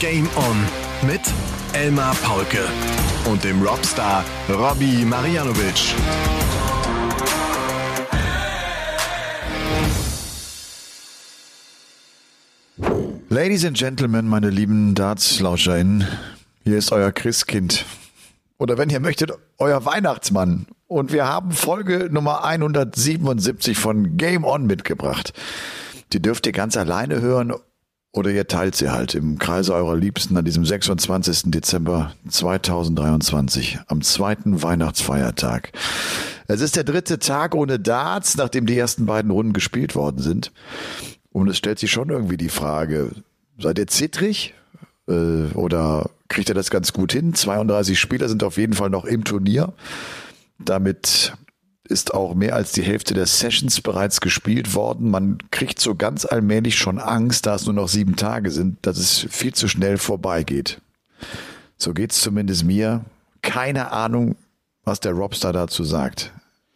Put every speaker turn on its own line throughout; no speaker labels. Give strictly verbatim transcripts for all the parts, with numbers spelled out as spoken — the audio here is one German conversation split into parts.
Game On mit Elmar Paulke und dem Rockstar Robbie Marianovic.
Ladies and Gentlemen, meine lieben Darts-LauscherInnen, hier ist euer Christkind. Oder wenn ihr möchtet, euer Weihnachtsmann. Und wir haben Folge Nummer hundertsiebenundsiebzig von Game On mitgebracht. Die dürft ihr ganz alleine hören oder ihr teilt sie halt im Kreise eurer Liebsten an diesem sechsundzwanzigsten Dezember zweitausenddreiundzwanzig, am zweiten Weihnachtsfeiertag. Es ist der dritte Tag ohne Darts, nachdem die ersten beiden Runden gespielt worden sind. Und es stellt sich schon irgendwie die Frage, seid ihr zittrig äh, oder kriegt ihr das ganz gut hin? zweiunddreißig Spieler sind auf jeden Fall noch im Turnier. Damit ist auch mehr als die Hälfte der Sessions bereits gespielt worden. Man kriegt so ganz allmählich schon Angst, da es nur noch sieben Tage sind, dass es viel zu schnell vorbeigeht. So geht's zumindest mir. Keine Ahnung, was der Robstar dazu sagt.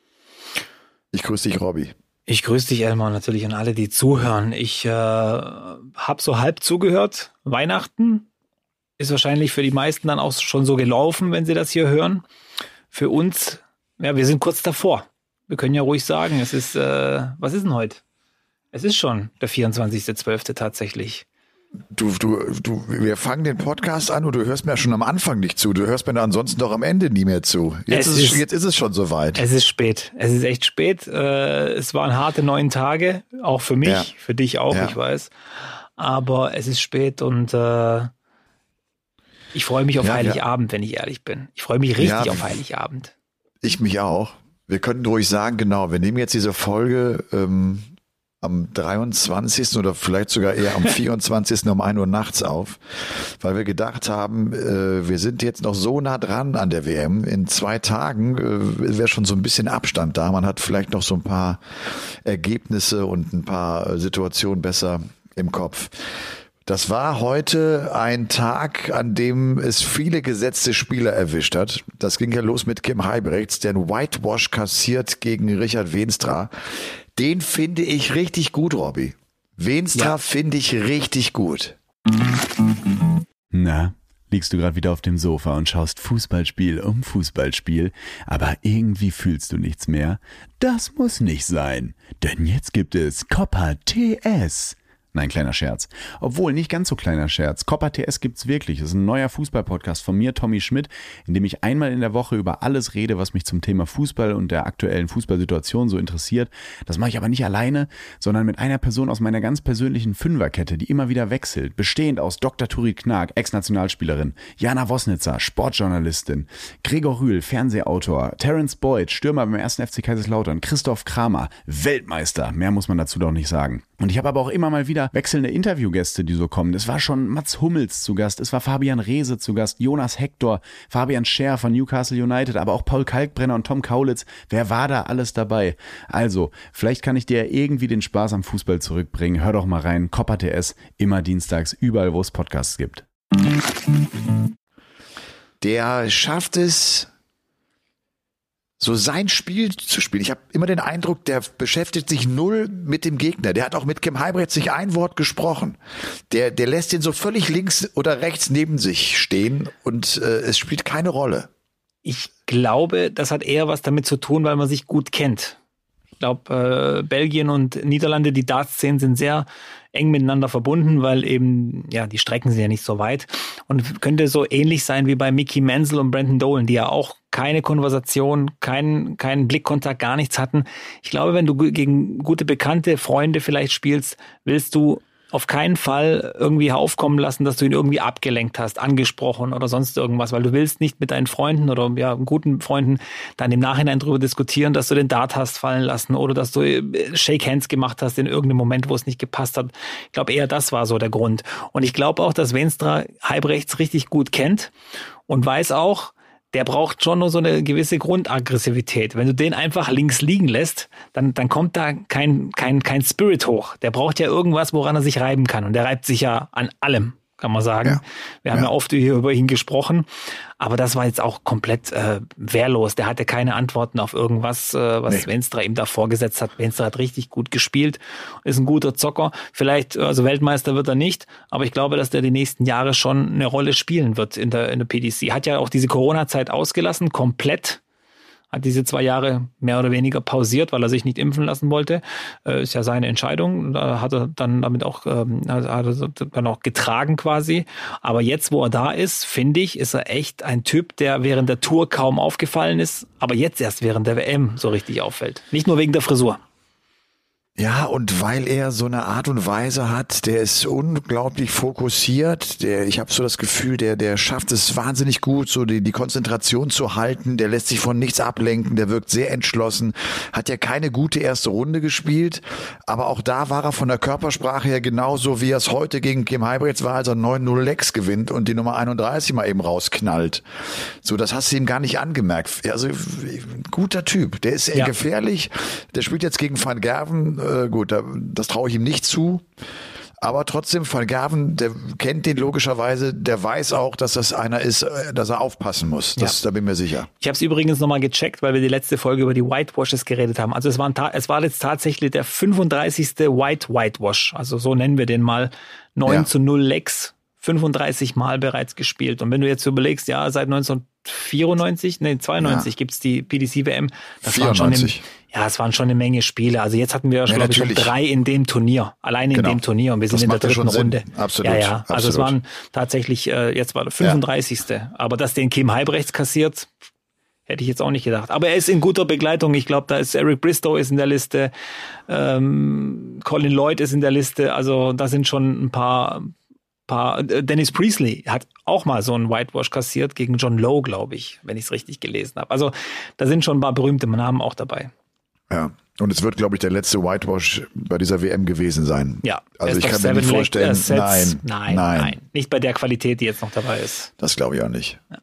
Ich grüße dich, Robby.
Ich grüße dich, Elmar, natürlich an alle, die zuhören. Ich äh, habe so halb zugehört. Weihnachten ist wahrscheinlich für die meisten dann auch schon so gelaufen, wenn sie das hier hören. Für uns, ja, wir sind kurz davor. Wir können ja ruhig sagen, es ist, äh, was ist denn heute? Es ist schon der vierundzwanzigster zwölfte tatsächlich.
Du, du, du, wir fangen den Podcast an und du hörst mir ja schon am Anfang nicht zu. Du hörst mir ansonsten doch am Ende nie mehr zu. Jetzt,
es
ist,
ist,
es, jetzt ist es schon soweit.
Es ist spät. Es ist echt spät. Äh, es waren harte neun Tage, auch für mich,
ja.
für dich auch,
ja.
ich weiß. Aber es ist spät und äh, ich freue mich auf
ja,
Heiligabend, ja. wenn ich ehrlich bin. Ich freue mich richtig
ja,
auf Heiligabend.
Ich mich auch. Wir könnten ruhig sagen, genau, wir nehmen jetzt diese Folge ähm, am dreiundzwanzigsten oder vielleicht sogar eher am vierundzwanzigsten um ein Uhr nachts auf, weil wir gedacht haben, äh, wir sind jetzt noch so nah dran an der W M. In zwei Tagen äh, wäre schon so ein bisschen Abstand da. Man hat vielleicht noch so ein paar Ergebnisse und ein paar Situationen besser im Kopf. Das war heute ein Tag, an dem es viele gesetzte Spieler erwischt hat. Das ging ja los mit Kim Huybrechts, der einen Whitewash kassiert gegen Richard Veenstra. Den finde ich richtig gut, Robby. Veenstra ja. finde ich richtig gut.
Na, liegst du gerade wieder auf dem Sofa und schaust Fußballspiel um Fußballspiel, aber irgendwie fühlst du nichts mehr? Das muss nicht sein, denn jetzt gibt es Copa T S. Nein, kleiner Scherz. Obwohl, nicht ganz so kleiner Scherz. Copa T S gibt's wirklich. Das ist ein neuer Fußball-Podcast von mir, Tommy Schmidt, in dem ich einmal in der Woche über alles rede, was mich zum Thema Fußball und der aktuellen Fußballsituation so interessiert. Das mache ich aber nicht alleine, sondern mit einer Person aus meiner ganz persönlichen Fünferkette, die immer wieder wechselt. Bestehend aus Doktor Turit Knag, Ex-Nationalspielerin, Jana Wosnitzer, Sportjournalistin, Gregor Rühl, Fernsehautor, Terence Boyd, Stürmer beim ersten F C Kaiserslautern, Christoph Kramer, Weltmeister. Mehr muss man dazu doch nicht sagen. Und ich habe aber auch immer mal wieder wechselnde Interviewgäste, die so kommen. Es war schon Mats Hummels zu Gast, es war Fabian Reese zu Gast, Jonas Hector, Fabian Scher von Newcastle United, aber auch Paul Kalkbrenner und Tom Kaulitz. Wer war da alles dabei? Also, vielleicht kann ich dir irgendwie den Spaß am Fußball zurückbringen. Hör doch mal rein, Copa T S, immer dienstags, überall, wo es Podcasts gibt.
Der schafft es, so sein Spiel zu spielen. Ich habe immer den Eindruck, der beschäftigt sich null mit dem Gegner. Der hat auch mit Kim Huybrechts nicht ein Wort gesprochen. Der, der lässt ihn so völlig links oder rechts neben sich stehen und äh, es spielt keine Rolle.
Ich glaube, das hat eher was damit zu tun, weil man sich gut kennt. Ich glaube, äh, Belgien und Niederlande, die Darts-Szenen sind sehr eng miteinander verbunden, weil eben, ja, die Strecken sind ja nicht so weit. Und könnte so ähnlich sein wie bei Mickey Menzel und Brandon Dolan, die ja auch keine Konversation, keinen keinen Blickkontakt, gar nichts hatten. Ich glaube, wenn du gegen gute Bekannte, Freunde vielleicht spielst, willst du auf keinen Fall irgendwie aufkommen lassen, dass du ihn irgendwie abgelenkt hast, angesprochen oder sonst irgendwas, weil du willst nicht mit deinen Freunden oder ja guten Freunden dann im Nachhinein drüber diskutieren, dass du den Dart hast fallen lassen oder dass du Shake Hands gemacht hast in irgendeinem Moment, wo es nicht gepasst hat. Ich glaube eher, das war so der Grund. Und ich glaube auch, dass Veenstra Huybrechts richtig gut kennt und weiß auch, der braucht schon nur so eine gewisse Grundaggressivität. Wenn du den einfach links liegen lässt, dann, dann kommt da kein, kein, kein Spirit hoch. Der braucht ja irgendwas, woran er sich reiben kann. Und der reibt sich ja an allem. kann man sagen.
Ja.
Wir haben ja. ja oft hier über ihn gesprochen, aber das war jetzt auch komplett äh, wehrlos. Der hatte keine Antworten auf irgendwas, äh, was nee. Veenstra ihm da vorgesetzt hat. Veenstra hat richtig gut gespielt, ist ein guter Zocker. Vielleicht, also Weltmeister wird er nicht, aber ich glaube, dass der die nächsten Jahre schon eine Rolle spielen wird in der, in der P D C. Hat ja auch diese Corona-Zeit ausgelassen, komplett. Hat diese zwei Jahre mehr oder weniger pausiert, weil er sich nicht impfen lassen wollte. Äh, ist ja seine Entscheidung. Da hat er dann damit auch, ähm, hat er dann auch getragen quasi. Aber jetzt, wo er da ist, finde ich, ist er echt ein Typ, der während der Tour kaum aufgefallen ist, aber jetzt erst während der W M so richtig auffällt. Nicht nur wegen der Frisur.
Ja, und weil er so eine Art und Weise hat, der ist unglaublich fokussiert. Der, ich habe so das Gefühl, der, der schafft es wahnsinnig gut, so die, die Konzentration zu halten. Der lässt sich von nichts ablenken. Der wirkt sehr entschlossen. Hat ja keine gute erste Runde gespielt, aber auch da war er von der Körpersprache her genauso, wie er es heute gegen Kim Huybrechts war, als er neun null Lex gewinnt und die Nummer einunddreißig mal eben rausknallt. So, das hast du ihm gar nicht angemerkt. Also guter Typ. Der ist ja gefährlich. Der spielt jetzt gegen Van Gerven. Äh, gut, das traue ich ihm nicht zu. Aber trotzdem, Van Gerven, der kennt den logischerweise, der weiß auch, dass das einer ist, dass er aufpassen muss. Das, ja. Da bin ich mir sicher.
Ich habe es übrigens nochmal gecheckt, weil wir die letzte Folge über die Whitewashes geredet haben. Also es war, ein, es war jetzt tatsächlich der fünfunddreißigste White Whitewash. Also so nennen wir den mal. neun ja. zu null Lex. fünfunddreißig Mal bereits gespielt. Und wenn du jetzt überlegst, ja, seit neunzehnhundertvierundneunzig, nee, zweiundneunzig ja. gibt's die P D C W M. Das vierundneunzig. Waren schon im, ja, es waren schon eine Menge Spiele. Also jetzt hatten wir, ja, glaube ich, schon drei in dem Turnier. Alleine genau. in dem Turnier. Und wir sind das in der dritten Runde.
Absolut.
Ja, ja. Also
absolut.
es waren tatsächlich, äh, jetzt war der fünfunddreißigste Ja. Aber dass den Kim Huybrechts kassiert, hätte ich jetzt auch nicht gedacht. Aber er ist in guter Begleitung. Ich glaube, da ist Eric Bristow ist in der Liste. Ähm, Colin Lloyd ist in der Liste. Also da sind schon ein paar... Paar, Dennis Priestley hat auch mal so einen Whitewash kassiert gegen John Lowe, glaube ich, wenn ich es richtig gelesen habe. Also da sind schon ein paar berühmte Namen auch dabei.
Ja, und es wird, glaube ich, der letzte Whitewash bei dieser W M gewesen sein.
Ja.
Also ich kann mir nicht vorstellen,
Sets,
nein,
nein,
nein,
nein. Nicht bei der Qualität, die jetzt noch dabei ist.
Das glaube ich auch nicht.
Ja.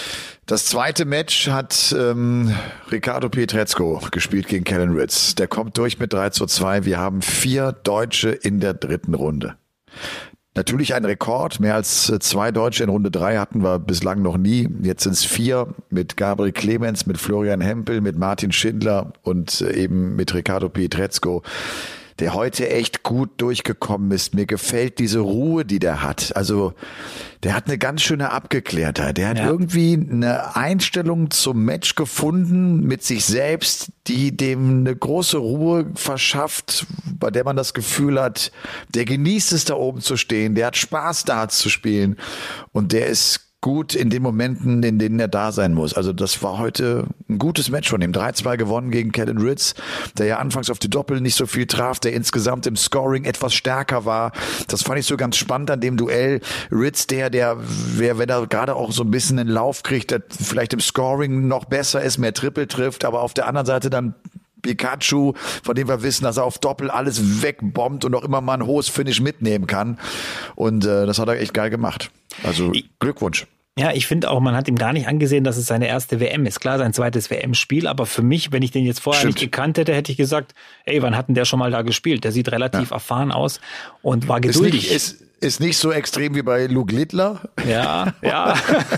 Das zweite Match hat ähm, Ricardo Pietrezco gespielt gegen Kellen Ritz. Der kommt durch mit drei zu zwei. Wir haben vier Deutsche in der dritten Runde. Natürlich ein Rekord, mehr als zwei Deutsche in Runde drei hatten wir bislang noch nie. Jetzt sind es vier mit Gabriel Clemens, mit Florian Hempel, mit Martin Schindler und eben mit Ricardo Pietrezco, der heute echt gut durchgekommen ist. Mir gefällt diese Ruhe, die der hat. Also der hat eine ganz schöne Abgeklärtheit. Der hat ja. irgendwie eine Einstellung zum Match gefunden mit sich selbst, die dem eine große Ruhe verschafft, bei der man das Gefühl hat, der genießt es, da oben zu stehen, der hat Spaß, Darts zu spielen und der ist gut in den Momenten, in denen er da sein muss. Also das war heute ein gutes Match von ihm. drei zwei gewonnen gegen Kellen Ritz, der ja anfangs auf die Doppel nicht so viel traf, der insgesamt im Scoring etwas stärker war. Das fand ich so ganz spannend an dem Duell. Ritz, der, der, wer, wenn er gerade auch so ein bisschen einen Lauf kriegt, der vielleicht im Scoring noch besser ist, mehr Triple trifft, aber auf der anderen Seite dann Pikachu, von dem wir wissen, dass er auf Doppel alles wegbombt und auch immer mal ein hohes Finish mitnehmen kann. Und äh, das hat er echt geil gemacht. Also Glückwunsch.
Ja, ich finde auch, man hat ihm gar nicht angesehen, dass es seine erste W M ist. Klar, sein zweites W M-Spiel, aber für mich, wenn ich den jetzt vorher Stimmt. nicht gekannt hätte, hätte ich gesagt, ey, wann hat denn der schon mal da gespielt? Der sieht relativ ja. erfahren aus und war geduldig.
Ist nicht, ist, ist nicht so extrem wie bei Luke Littler.
Ja, ja,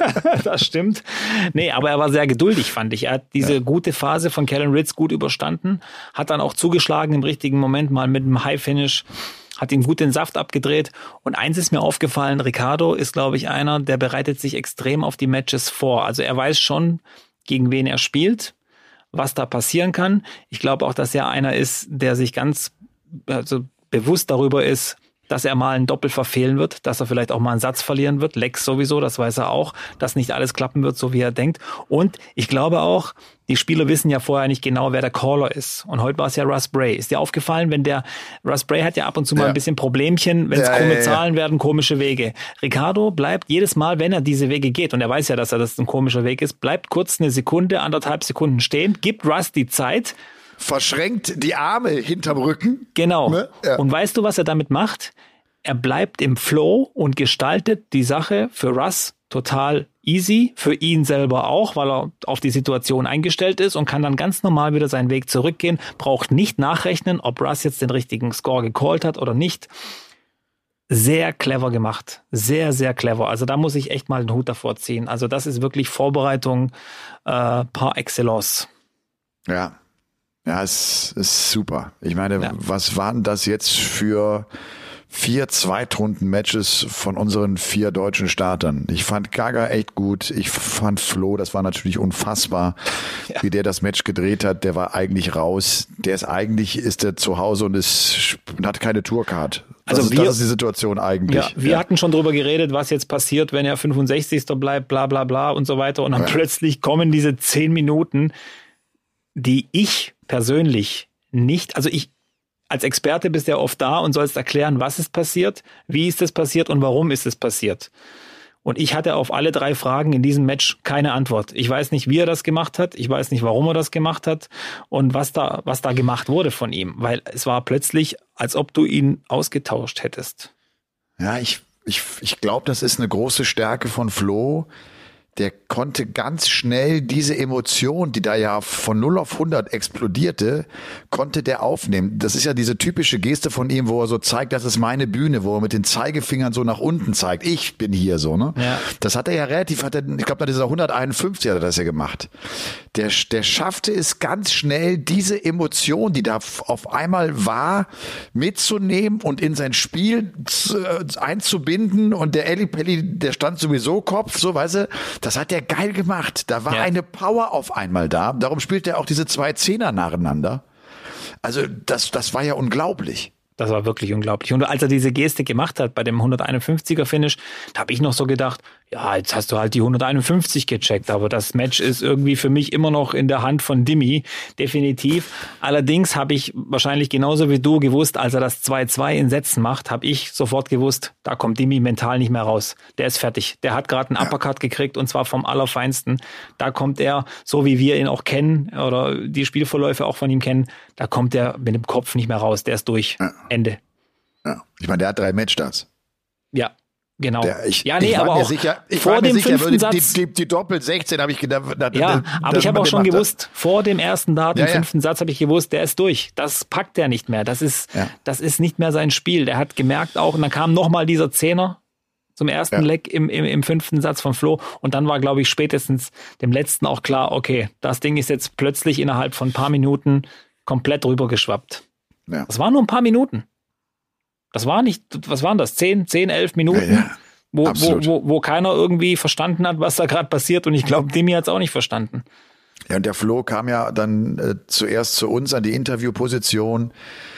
das stimmt. Nee, aber er war sehr geduldig, fand ich. Er hat diese ja. gute Phase von Kellen Ritz gut überstanden, hat dann auch zugeschlagen im richtigen Moment mal mit einem High-Finish, hat ihm gut den Saft abgedreht. Und eins ist mir aufgefallen, Ricardo ist, glaube ich, einer, der bereitet sich extrem auf die Matches vor. Also er weiß schon, gegen wen er spielt, was da passieren kann. Ich glaube auch, dass er einer ist, der sich ganz also bewusst darüber ist, dass er mal ein Doppel verfehlen wird, dass er vielleicht auch mal einen Satz verlieren wird. Lex sowieso, das weiß er auch, dass nicht alles klappen wird, so wie er denkt. Und ich glaube auch, die Spieler wissen ja vorher nicht genau, wer der Caller ist. Und heute war es ja Russ Bray. Ist dir aufgefallen, wenn der, Russ Bray hat ja ab und zu mal ja. ein bisschen Problemchen, wenn es ja, krumme ja, ja. Zahlen werden, komische Wege. Ricardo bleibt jedes Mal, wenn er diese Wege geht, und er weiß ja, dass er das ein komischer Weg ist, bleibt kurz eine Sekunde, anderthalb Sekunden stehen, gibt Russ die Zeit,
verschränkt die Arme hinterm Rücken.
Genau.
Ne? Ja.
Und weißt du, was er damit macht? Er bleibt im Flow und gestaltet die Sache für Russ total easy, für ihn selber auch, weil er auf die Situation eingestellt ist und kann dann ganz normal wieder seinen Weg zurückgehen, braucht nicht nachrechnen, ob Russ jetzt den richtigen Score gecallt hat oder nicht. sehr clever gemacht. Sehr, sehr clever. Also da muss ich echt mal den Hut davor ziehen. Also das ist wirklich Vorbereitung äh, par excellence.
Ja, ja, es ist super. Ich meine,
ja.
was waren das jetzt für vier Zweitrunden-Matches von unseren vier deutschen Startern? Ich fand Gaga echt gut. Ich fand Flo, das war natürlich unfassbar, ja. wie der das Match gedreht hat. Der war eigentlich raus. Der ist eigentlich, ist der zu Hause und ist, und hat keine Tourcard. Das, also ist, wir, das ist die Situation eigentlich.
Ja, wir ja. hatten schon drüber geredet, was jetzt passiert, wenn er fünfundsechzigster bleibt, bla bla bla und so weiter. Und dann ja. plötzlich kommen diese zehn Minuten, die ich persönlich nicht, also ich, als Experte bist du ja oft da und sollst erklären, was ist passiert, wie ist es passiert und warum ist es passiert. Und ich hatte auf alle drei Fragen in diesem Match keine Antwort. Ich weiß nicht, wie er das gemacht hat. Ich weiß nicht, warum er das gemacht hat und was da, was da gemacht wurde von ihm. Weil es war plötzlich, als ob du ihn ausgetauscht hättest.
Ja, ich, ich, ich glaube, das ist eine große Stärke von Flo. Der konnte ganz schnell diese Emotion, die da ja von null auf hundert explodierte, konnte der aufnehmen. Das ist ja diese typische Geste von ihm, wo er so zeigt, das ist meine Bühne, wo er mit den Zeigefingern so nach unten zeigt. Ich bin hier so, ne? Ja. Das hat er ja relativ, hat er, ich glaube, bei dieser hunderteinundfünfzig hat er das ja gemacht. Der, der schaffte es ganz schnell, diese Emotion, die da auf einmal war, mitzunehmen und in sein Spiel einzubinden. Und der Eli Pelli, der stand sowieso Kopf, so, weißt du, das hat der geil gemacht. Da war ja. eine Power auf einmal da. Darum spielt er auch diese zwei Zehner nacheinander. Also das, das war ja unglaublich.
Das war wirklich unglaublich. Und als er diese Geste gemacht hat bei dem hunderteinundfünfziger Finish, da habe ich noch so gedacht, ja, jetzt hast du halt die hunderteinundfünfzig gecheckt, aber das Match ist irgendwie für mich immer noch in der Hand von Dimi, definitiv. Allerdings habe ich wahrscheinlich genauso wie du gewusst, als er das zwei zwei in Sätzen macht, habe ich sofort gewusst, da kommt Dimi mental nicht mehr raus. Der ist fertig. Der hat gerade einen Uppercut ja. gekriegt und zwar vom Allerfeinsten. Da kommt er, so wie wir ihn auch kennen oder die Spielverläufe auch von ihm kennen, da kommt er mit dem Kopf nicht mehr raus. Der ist durch. Ja. Ende.
Ja. Ich meine, der hat drei Matchstarts.
Ja. Genau.
Der, ich,
ja, nee,
ich
aber auch
sicher, ich
vor dem
sicher,
fünften
die,
Satz.
Die, die, die Doppel sechzehn habe ich gedacht. Da,
ja,
da,
aber ich habe auch schon gewusst, hat. vor dem ersten Dart,
ja,
im fünften
ja.
Satz habe ich gewusst, der ist durch. Das packt er nicht mehr. Das ist,
ja.
das ist nicht mehr sein Spiel. Der hat gemerkt auch, und dann kam nochmal dieser Zehner zum ersten ja. Leck im, im, im fünften Satz von Flo. Und dann war, glaube ich, spätestens dem letzten auch klar, okay, das Ding ist jetzt plötzlich innerhalb von ein paar Minuten komplett rübergeschwappt.
Ja.
Das waren nur ein paar Minuten. Das war nicht, was waren das? Zehn, zehn, elf Minuten?
Ja, ja.
Wo, wo, wo, wo keiner irgendwie verstanden hat, was da gerade passiert. Und ich glaube, Dimi hat es auch nicht verstanden.
Ja, und der Flo kam ja dann äh, zuerst zu uns an die Interviewposition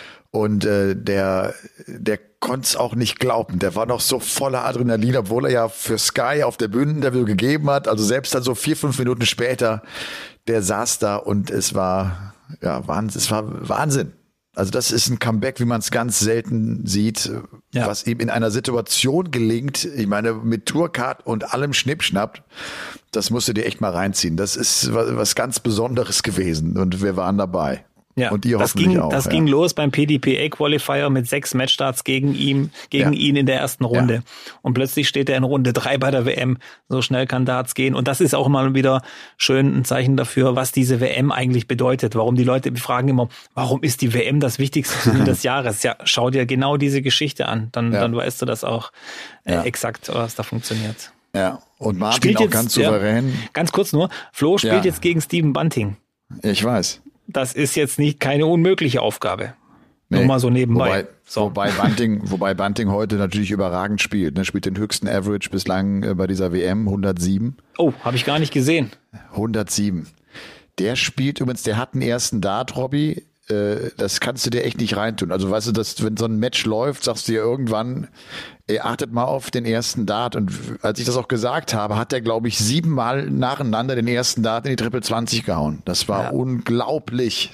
und äh, der, der konnte es auch nicht glauben. Der war noch so voller Adrenalin, obwohl er ja für Sky auf der Bühne ein Interview gegeben hat. Also selbst dann so vier, fünf Minuten später, der saß da und es war, ja, Wahnsinn, es war Wahnsinn. Also das ist ein Comeback, wie man es ganz selten sieht, ja. was ihm in einer Situation gelingt. Ich meine, mit Tourcard und allem Schnippschnapp, das musst du dir echt mal reinziehen. Das ist was, was ganz Besonderes gewesen und wir waren dabei.
Ja,
und ihr
das
hoffentlich
ging,
auch.
Das
ja.
ging los beim P D P A-Qualifier mit sechs Matchstarts gegen ihn, gegen ja. ihn in der ersten Runde. Ja. Und plötzlich steht er in Runde drei bei der W M. So schnell kann Darts gehen. Und das ist auch mal wieder schön ein Zeichen dafür, was diese W M eigentlich bedeutet. Warum die Leute fragen immer, warum ist die W M das wichtigste Turnier des Jahres? Ja, schau dir genau diese Geschichte an. Dann, ja. dann weißt du das auch äh, ja. exakt, was da funktioniert.
Ja, und Martin
spielt
auch
jetzt,
ganz souverän.
Ja, ganz kurz nur, Flo spielt
ja.
jetzt gegen Stephen Bunting.
Ich weiß.
Das ist jetzt nicht keine unmögliche Aufgabe.
Nee.
Nur mal so nebenbei.
Wobei,
so.
wobei, Bunting, wobei Bunting heute natürlich überragend spielt. Er spielt den höchsten Average bislang bei dieser W M, hundertsieben.
Oh, habe ich gar nicht gesehen.
hundertsieben. Der spielt übrigens, der hat einen ersten Dart, Robby. Das kannst du dir echt nicht reintun. Also weißt du, dass, wenn so ein Match läuft, sagst du dir irgendwann, ey, achtet mal auf den ersten Dart. Und als ich das auch gesagt habe, hat er, glaube ich, siebenmal nacheinander den ersten Dart in die Triple zwanzig gehauen. Das war ja. unglaublich.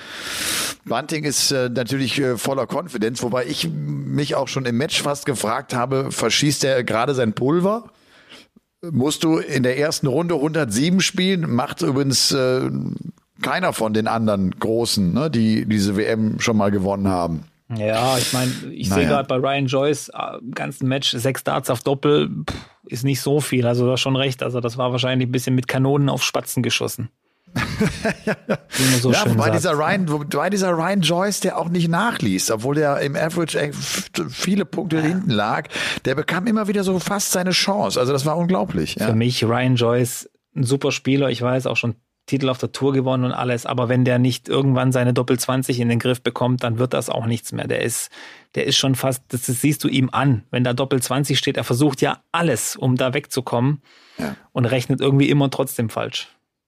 Bunting ist äh, natürlich äh, voller Confidence, wobei ich mich auch schon im Match fast gefragt habe, verschießt er gerade sein Pulver? Musst du in der ersten Runde hundertsieben spielen? Macht übrigens äh, keiner von den anderen Großen, ne, die diese W M schon mal gewonnen haben.
Ja, ich meine, ich naja. sehe gerade bei Ryan Joyce äh, im ganzen Match sechs Darts auf Doppel, pff, ist nicht so viel. Also du hast schon recht. Also das war wahrscheinlich ein bisschen mit Kanonen auf Spatzen geschossen. Wie man so
ja,
schön
wobei
sagt.
dieser, Ryan, wobei dieser Ryan Joyce, der auch nicht nachließ, obwohl der im Average echt viele Punkte ja. hinten lag, der bekam immer wieder so fast seine Chance. Also das war unglaublich. Ja.
Für mich Ryan Joyce, ein super Spieler, ich weiß, auch schon Titel auf der Tour gewonnen und alles, aber wenn der nicht irgendwann seine Doppel zwanzig in den Griff bekommt, dann wird das auch nichts mehr. Der ist, der ist schon fast, das, das siehst du ihm an, wenn da Doppel zwanzig steht, er versucht ja alles, um da wegzukommen
ja.
und rechnet irgendwie immer trotzdem falsch.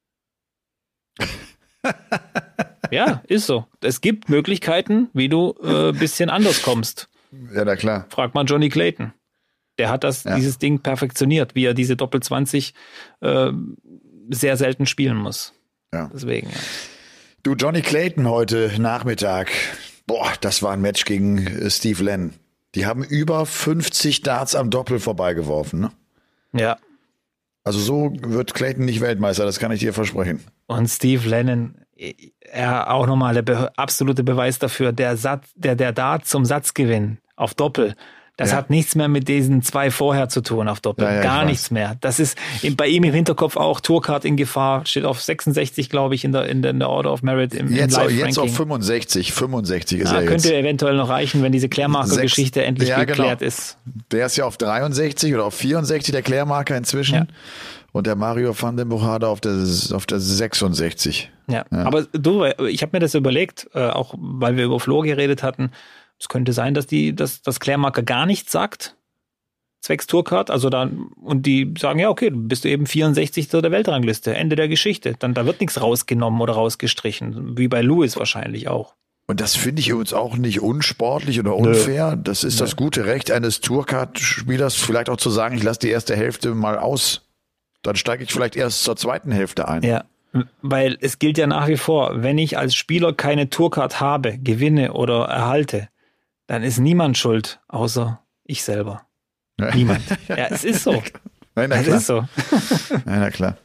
Ja, ist so. Es gibt Möglichkeiten, wie du ein äh, bisschen anders kommst.
Ja, na klar.
Frag mal Johnny Clayton. Der hat das,
ja.
dieses Ding perfektioniert, wie er diese Doppel zwanzig äh, sehr selten spielen muss.
Ja.
Deswegen, ja.
Du, Johnny Clayton heute Nachmittag, boah, das war ein Match gegen äh, Steve Lennon. Die haben über fünfzig Darts am Doppel vorbeigeworfen, ne?
Ja.
Also so wird Clayton nicht Weltmeister, das kann ich dir versprechen.
Und Steve Lennon, er auch nochmal der be- absolute Beweis dafür, der Satz, der, der Dart zum Satzgewinn auf Doppel, das
ja.
hat nichts mehr mit diesen zwei vorher zu tun auf Doppel.
Ja, ja,
Gar nichts mehr. Das ist bei ihm im Hinterkopf auch Tourcard in Gefahr, steht auf sechsundsechzig, glaube ich, in der, in der, in der Order of Merit im,
jetzt,
im Live-Ranking.
Jetzt auf fünfundsechzig, fünfundsechzig ist
ja,
er jetzt.
Könnte eventuell noch reichen, wenn diese Klärmarker-Geschichte endlich
ja,
geklärt
genau.
ist.
Der ist ja auf dreiundsechzig oder auf vierundsechzig, der Klärmarker inzwischen.
Ja.
Und der Mario van den Bochada auf der, auf der sechsundsechzig.
Ja.
Ja.
Aber du, ich habe mir das überlegt, äh, auch weil wir über Flo geredet hatten, es könnte sein, dass die, dass das Klärmarker gar nichts sagt, zwecks Tourcard, also dann, und die sagen, ja, okay, du bist du eben vierundsechzig der Weltrangliste, Ende der Geschichte. Dann, da wird nichts rausgenommen oder rausgestrichen, wie bei Lewis wahrscheinlich auch.
Und das finde ich übrigens auch nicht unsportlich oder unfair. Nö. Das ist Nö. das gute Recht eines Tourcard-Spielers, vielleicht auch zu sagen, ich lasse die erste Hälfte mal aus. Dann steige ich vielleicht erst zur zweiten Hälfte ein.
Ja, weil es gilt ja nach wie vor, wenn ich als Spieler keine Tourcard habe, gewinne oder erhalte, dann ist niemand schuld, außer ich selber. Niemand. Ja, es ist so.
Nein, na
es
klar.
ist so.
Nein, na klar.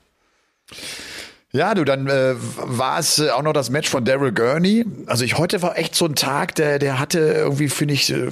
Ja, du, dann äh, war es äh, auch noch das Match von Daryl Gurney. Also ich heute war echt so ein Tag, der der hatte irgendwie, finde ich, äh,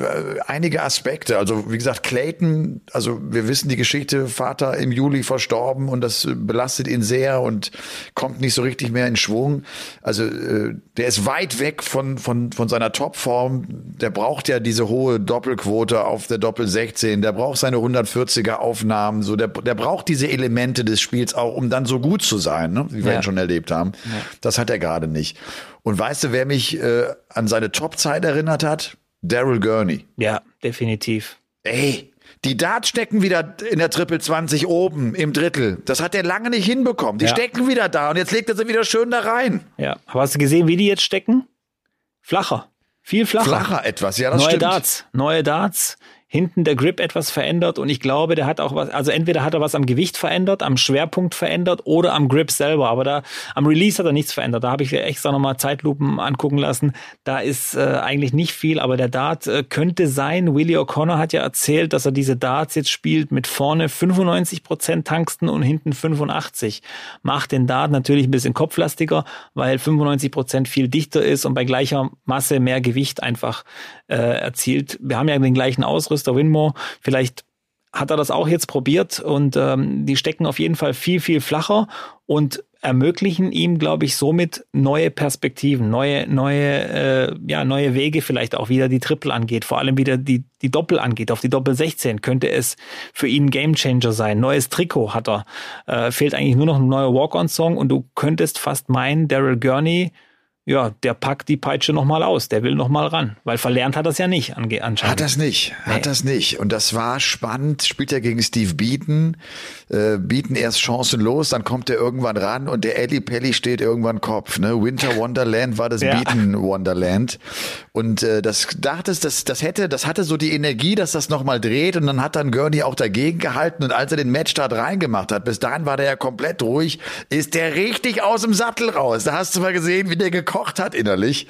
einige Aspekte. Also wie gesagt, Clayton, also wir wissen die Geschichte, Vater im Juli verstorben und das belastet ihn sehr und kommt nicht so richtig mehr in Schwung. Also äh, der ist weit weg von von von seiner Topform. Der braucht ja diese hohe Doppelquote auf der Doppel sechzehn. Der braucht seine hundertvierziger Aufnahmen. So der der braucht diese Elemente des Spiels auch, um dann so gut zu sein. Ne, wie wir
ja.
ihn schon erlebt haben. Ja. Das hat er gerade nicht. Und weißt du, wer mich äh, an seine Topzeit erinnert hat? Daryl Gurney.
Ja, definitiv.
Ey, die Darts stecken wieder in der Triple zwanzig oben im Drittel. Das hat er lange nicht hinbekommen. Die ja. stecken wieder da und jetzt legt er sie wieder schön da rein.
Ja, aber hast du gesehen, wie die jetzt stecken? Flacher. Viel flacher.
Flacher etwas, ja, das
neue
stimmt.
Neue Darts, neue Darts. Hinten der Grip etwas verändert und ich glaube, der hat auch was, also entweder hat er was am Gewicht verändert, am Schwerpunkt verändert oder am Grip selber, aber da am Release hat er nichts verändert. Da habe ich extra nochmal Zeitlupen angucken lassen. Da ist äh, eigentlich nicht viel, aber der Dart äh, könnte sein. Willie O'Connor hat ja erzählt, dass er diese Darts jetzt spielt mit vorne fünfundneunzig Prozent Tungsten und hinten fünfundachtzig. Macht den Dart natürlich ein bisschen kopflastiger, weil fünfundneunzig Prozent viel dichter ist und bei gleicher Masse mehr Gewicht einfach äh, erzielt. Wir haben ja den gleichen Ausrüster, Winmore, vielleicht hat er das auch jetzt probiert und ähm, die stecken auf jeden Fall viel, viel flacher und ermöglichen ihm, glaube ich, somit neue Perspektiven, neue, neue, äh, ja, neue Wege vielleicht auch wieder die Triple angeht, vor allem wieder die, die Doppel angeht. Auf die Doppel sechzehn könnte es für ihn ein Gamechanger sein. Neues Trikot hat er. Äh, fehlt eigentlich nur noch ein neuer Walk-on-Song und du könntest fast meinen, Daryl Gurney, ja, der packt die Peitsche nochmal aus, der will nochmal ran, weil verlernt hat er es ja nicht anscheinend.
Hat das nicht, hat nee. das nicht. Und das war spannend, spielt er gegen Steve Beaton, äh, Beaton erst chancenlos, dann kommt er irgendwann ran und der Eli Pelli steht irgendwann Kopf. Ne? Winter Wonderland war das ja. Beaton Wonderland. Und äh, das dachtest, das, das hätte, das hatte so die Energie, dass das nochmal dreht und dann hat dann Gurney auch dagegen gehalten und als er den Matchstart reingemacht hat, bis dahin war der ja komplett ruhig, ist der richtig aus dem Sattel raus. Da hast du mal gesehen, wie der gekocht hat innerlich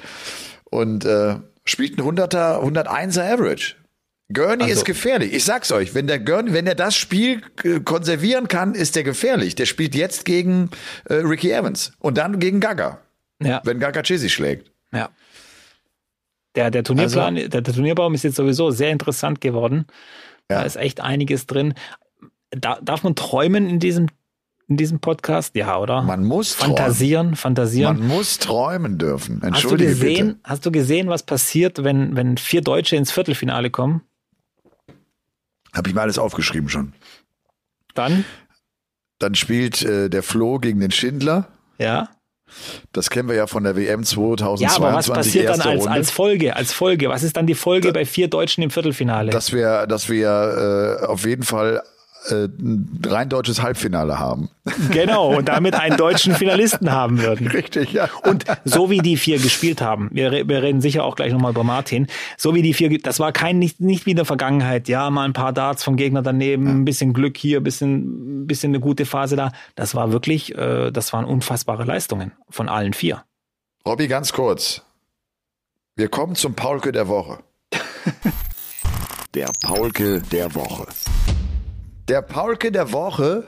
und äh, spielt ein hunderter, hunderteinser Average. Gurney also. ist gefährlich. Ich sag's euch, wenn der Gurney, wenn er das Spiel äh, konservieren kann, ist der gefährlich. Der spielt jetzt gegen äh, Ricky Evans und dann gegen Gaga.
Ja.
Wenn Gaga Chizzy schlägt.
Ja. Der, der Turnierplan, also, der, der Turnierbaum ist jetzt sowieso sehr interessant geworden. Ja. Da ist echt einiges drin. Da, darf man träumen in diesem in diesem Podcast? Ja, oder?
Man muss
fantasieren,
träumen.
fantasieren.
Man muss träumen dürfen.
Hast du
Entschuldige
gesehen,
bitte.
hast du gesehen, was passiert, wenn, wenn vier Deutsche ins Viertelfinale kommen?
Habe ich mir alles aufgeschrieben schon.
Dann?
Dann spielt äh, der Flo gegen den Schindler.
Ja.
Das kennen wir ja von der W M
Ja,
zweitausendzweiundzwanzig.
aber was passiert dann
erste
als,
Runde.
als Folge? Als Folge? Was ist dann die Folge da, bei vier Deutschen im Viertelfinale?
Dass wir, dass wir äh, auf jeden Fall äh, ein rein deutsches Halbfinale haben.
Genau, und damit einen deutschen Finalisten haben würden.
Richtig, ja.
Und so wie die vier gespielt haben, wir, wir reden sicher auch gleich nochmal über Martin, so wie die vier, das war kein, nicht, nicht wie in der Vergangenheit, ja, mal ein paar Darts vom Gegner daneben, ein bisschen Glück hier, ein bisschen, ein bisschen eine gute Phase da. Das war wirklich, äh, das waren unfassbare Leistungen von allen vier.
Robby, ganz kurz. Wir kommen zum Paulke der Woche.
Der Paulke der Woche.
Der Paulke der Woche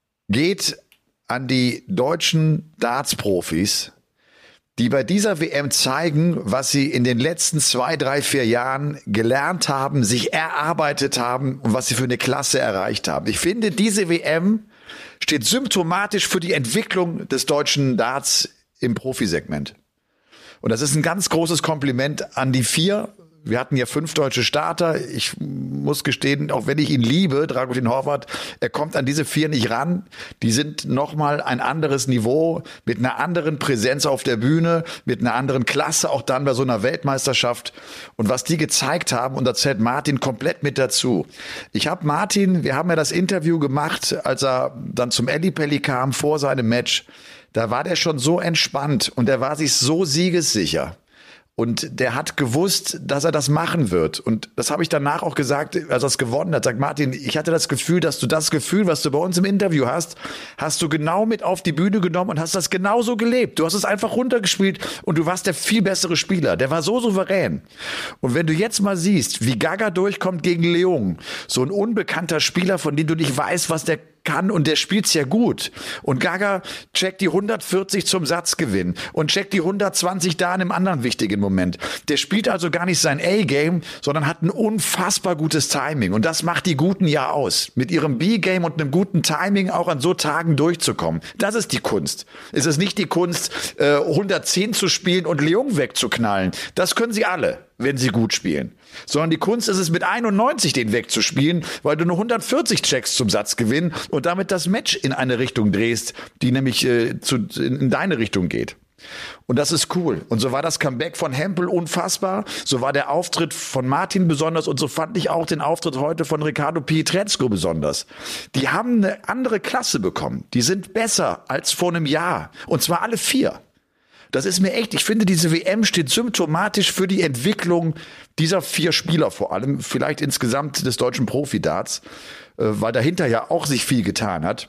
geht an die deutschen Darts-Profis, die bei dieser W M zeigen, was sie in den letzten zwei, drei, vier Jahren gelernt haben, sich erarbeitet haben und was sie für eine Klasse erreicht haben. Ich finde, diese W M steht symptomatisch für die Entwicklung des deutschen Darts im Profisegment. Und das ist ein ganz großes Kompliment an die vier. Wir hatten ja fünf deutsche Starter. Ich muss gestehen, auch wenn ich ihn liebe, Dragutin Horvath, er kommt an diese vier nicht ran. Die sind nochmal ein anderes Niveau, mit einer anderen Präsenz auf der Bühne, mit einer anderen Klasse, auch dann bei so einer Weltmeisterschaft. Und was die gezeigt haben, und da zählt Martin komplett mit dazu. Ich habe Martin, wir haben ja das Interview gemacht, als er dann zum Ellipelli kam vor seinem Match. Da war der schon so entspannt und er war sich so siegessicher. Und der hat gewusst, dass er das machen wird. Und das habe ich danach auch gesagt, als er es gewonnen hat. Sagt Martin, ich hatte das Gefühl, dass du das Gefühl, was du bei uns im Interview hast, hast du genau mit auf die Bühne genommen und hast das genauso gelebt. Du hast es einfach runtergespielt und du warst der viel bessere Spieler. Der war so souverän. Und wenn du jetzt mal siehst, wie Gaga durchkommt gegen Leung, so ein unbekannter Spieler, von dem du nicht weißt, was der kann, und der spielt's ja gut. Und Gaga checkt die hundertvierzig zum Satzgewinn und checkt die hundertzwanzig da in einem anderen wichtigen Moment. Der spielt also gar nicht sein A-Game, sondern hat ein unfassbar gutes Timing. Und das macht die Guten ja aus. Mit ihrem B-Game und einem guten Timing auch an so Tagen durchzukommen. Das ist die Kunst. Es ist nicht die Kunst, äh, hundertzehn zu spielen und Leung wegzuknallen. Das können sie alle, wenn sie gut spielen. Sondern die Kunst ist es, mit einundneunzig den wegzuspielen, weil du nur hundertvierzig checkst zum Satzgewinn und damit das Match in eine Richtung drehst, die nämlich äh, zu, in, in deine Richtung geht. Und das ist cool. Und so war das Comeback von Hempel unfassbar. So war der Auftritt von Martin besonders. Und so fand ich auch den Auftritt heute von Riccardo Pietrezco besonders. Die haben eine andere Klasse bekommen. Die sind besser als vor einem Jahr. Und zwar alle vier. Das ist mir echt, ich finde, diese W M steht symptomatisch für die Entwicklung dieser vier Spieler vor allem, vielleicht insgesamt des deutschen Profi-Darts, äh, weil dahinter ja auch sich viel getan hat.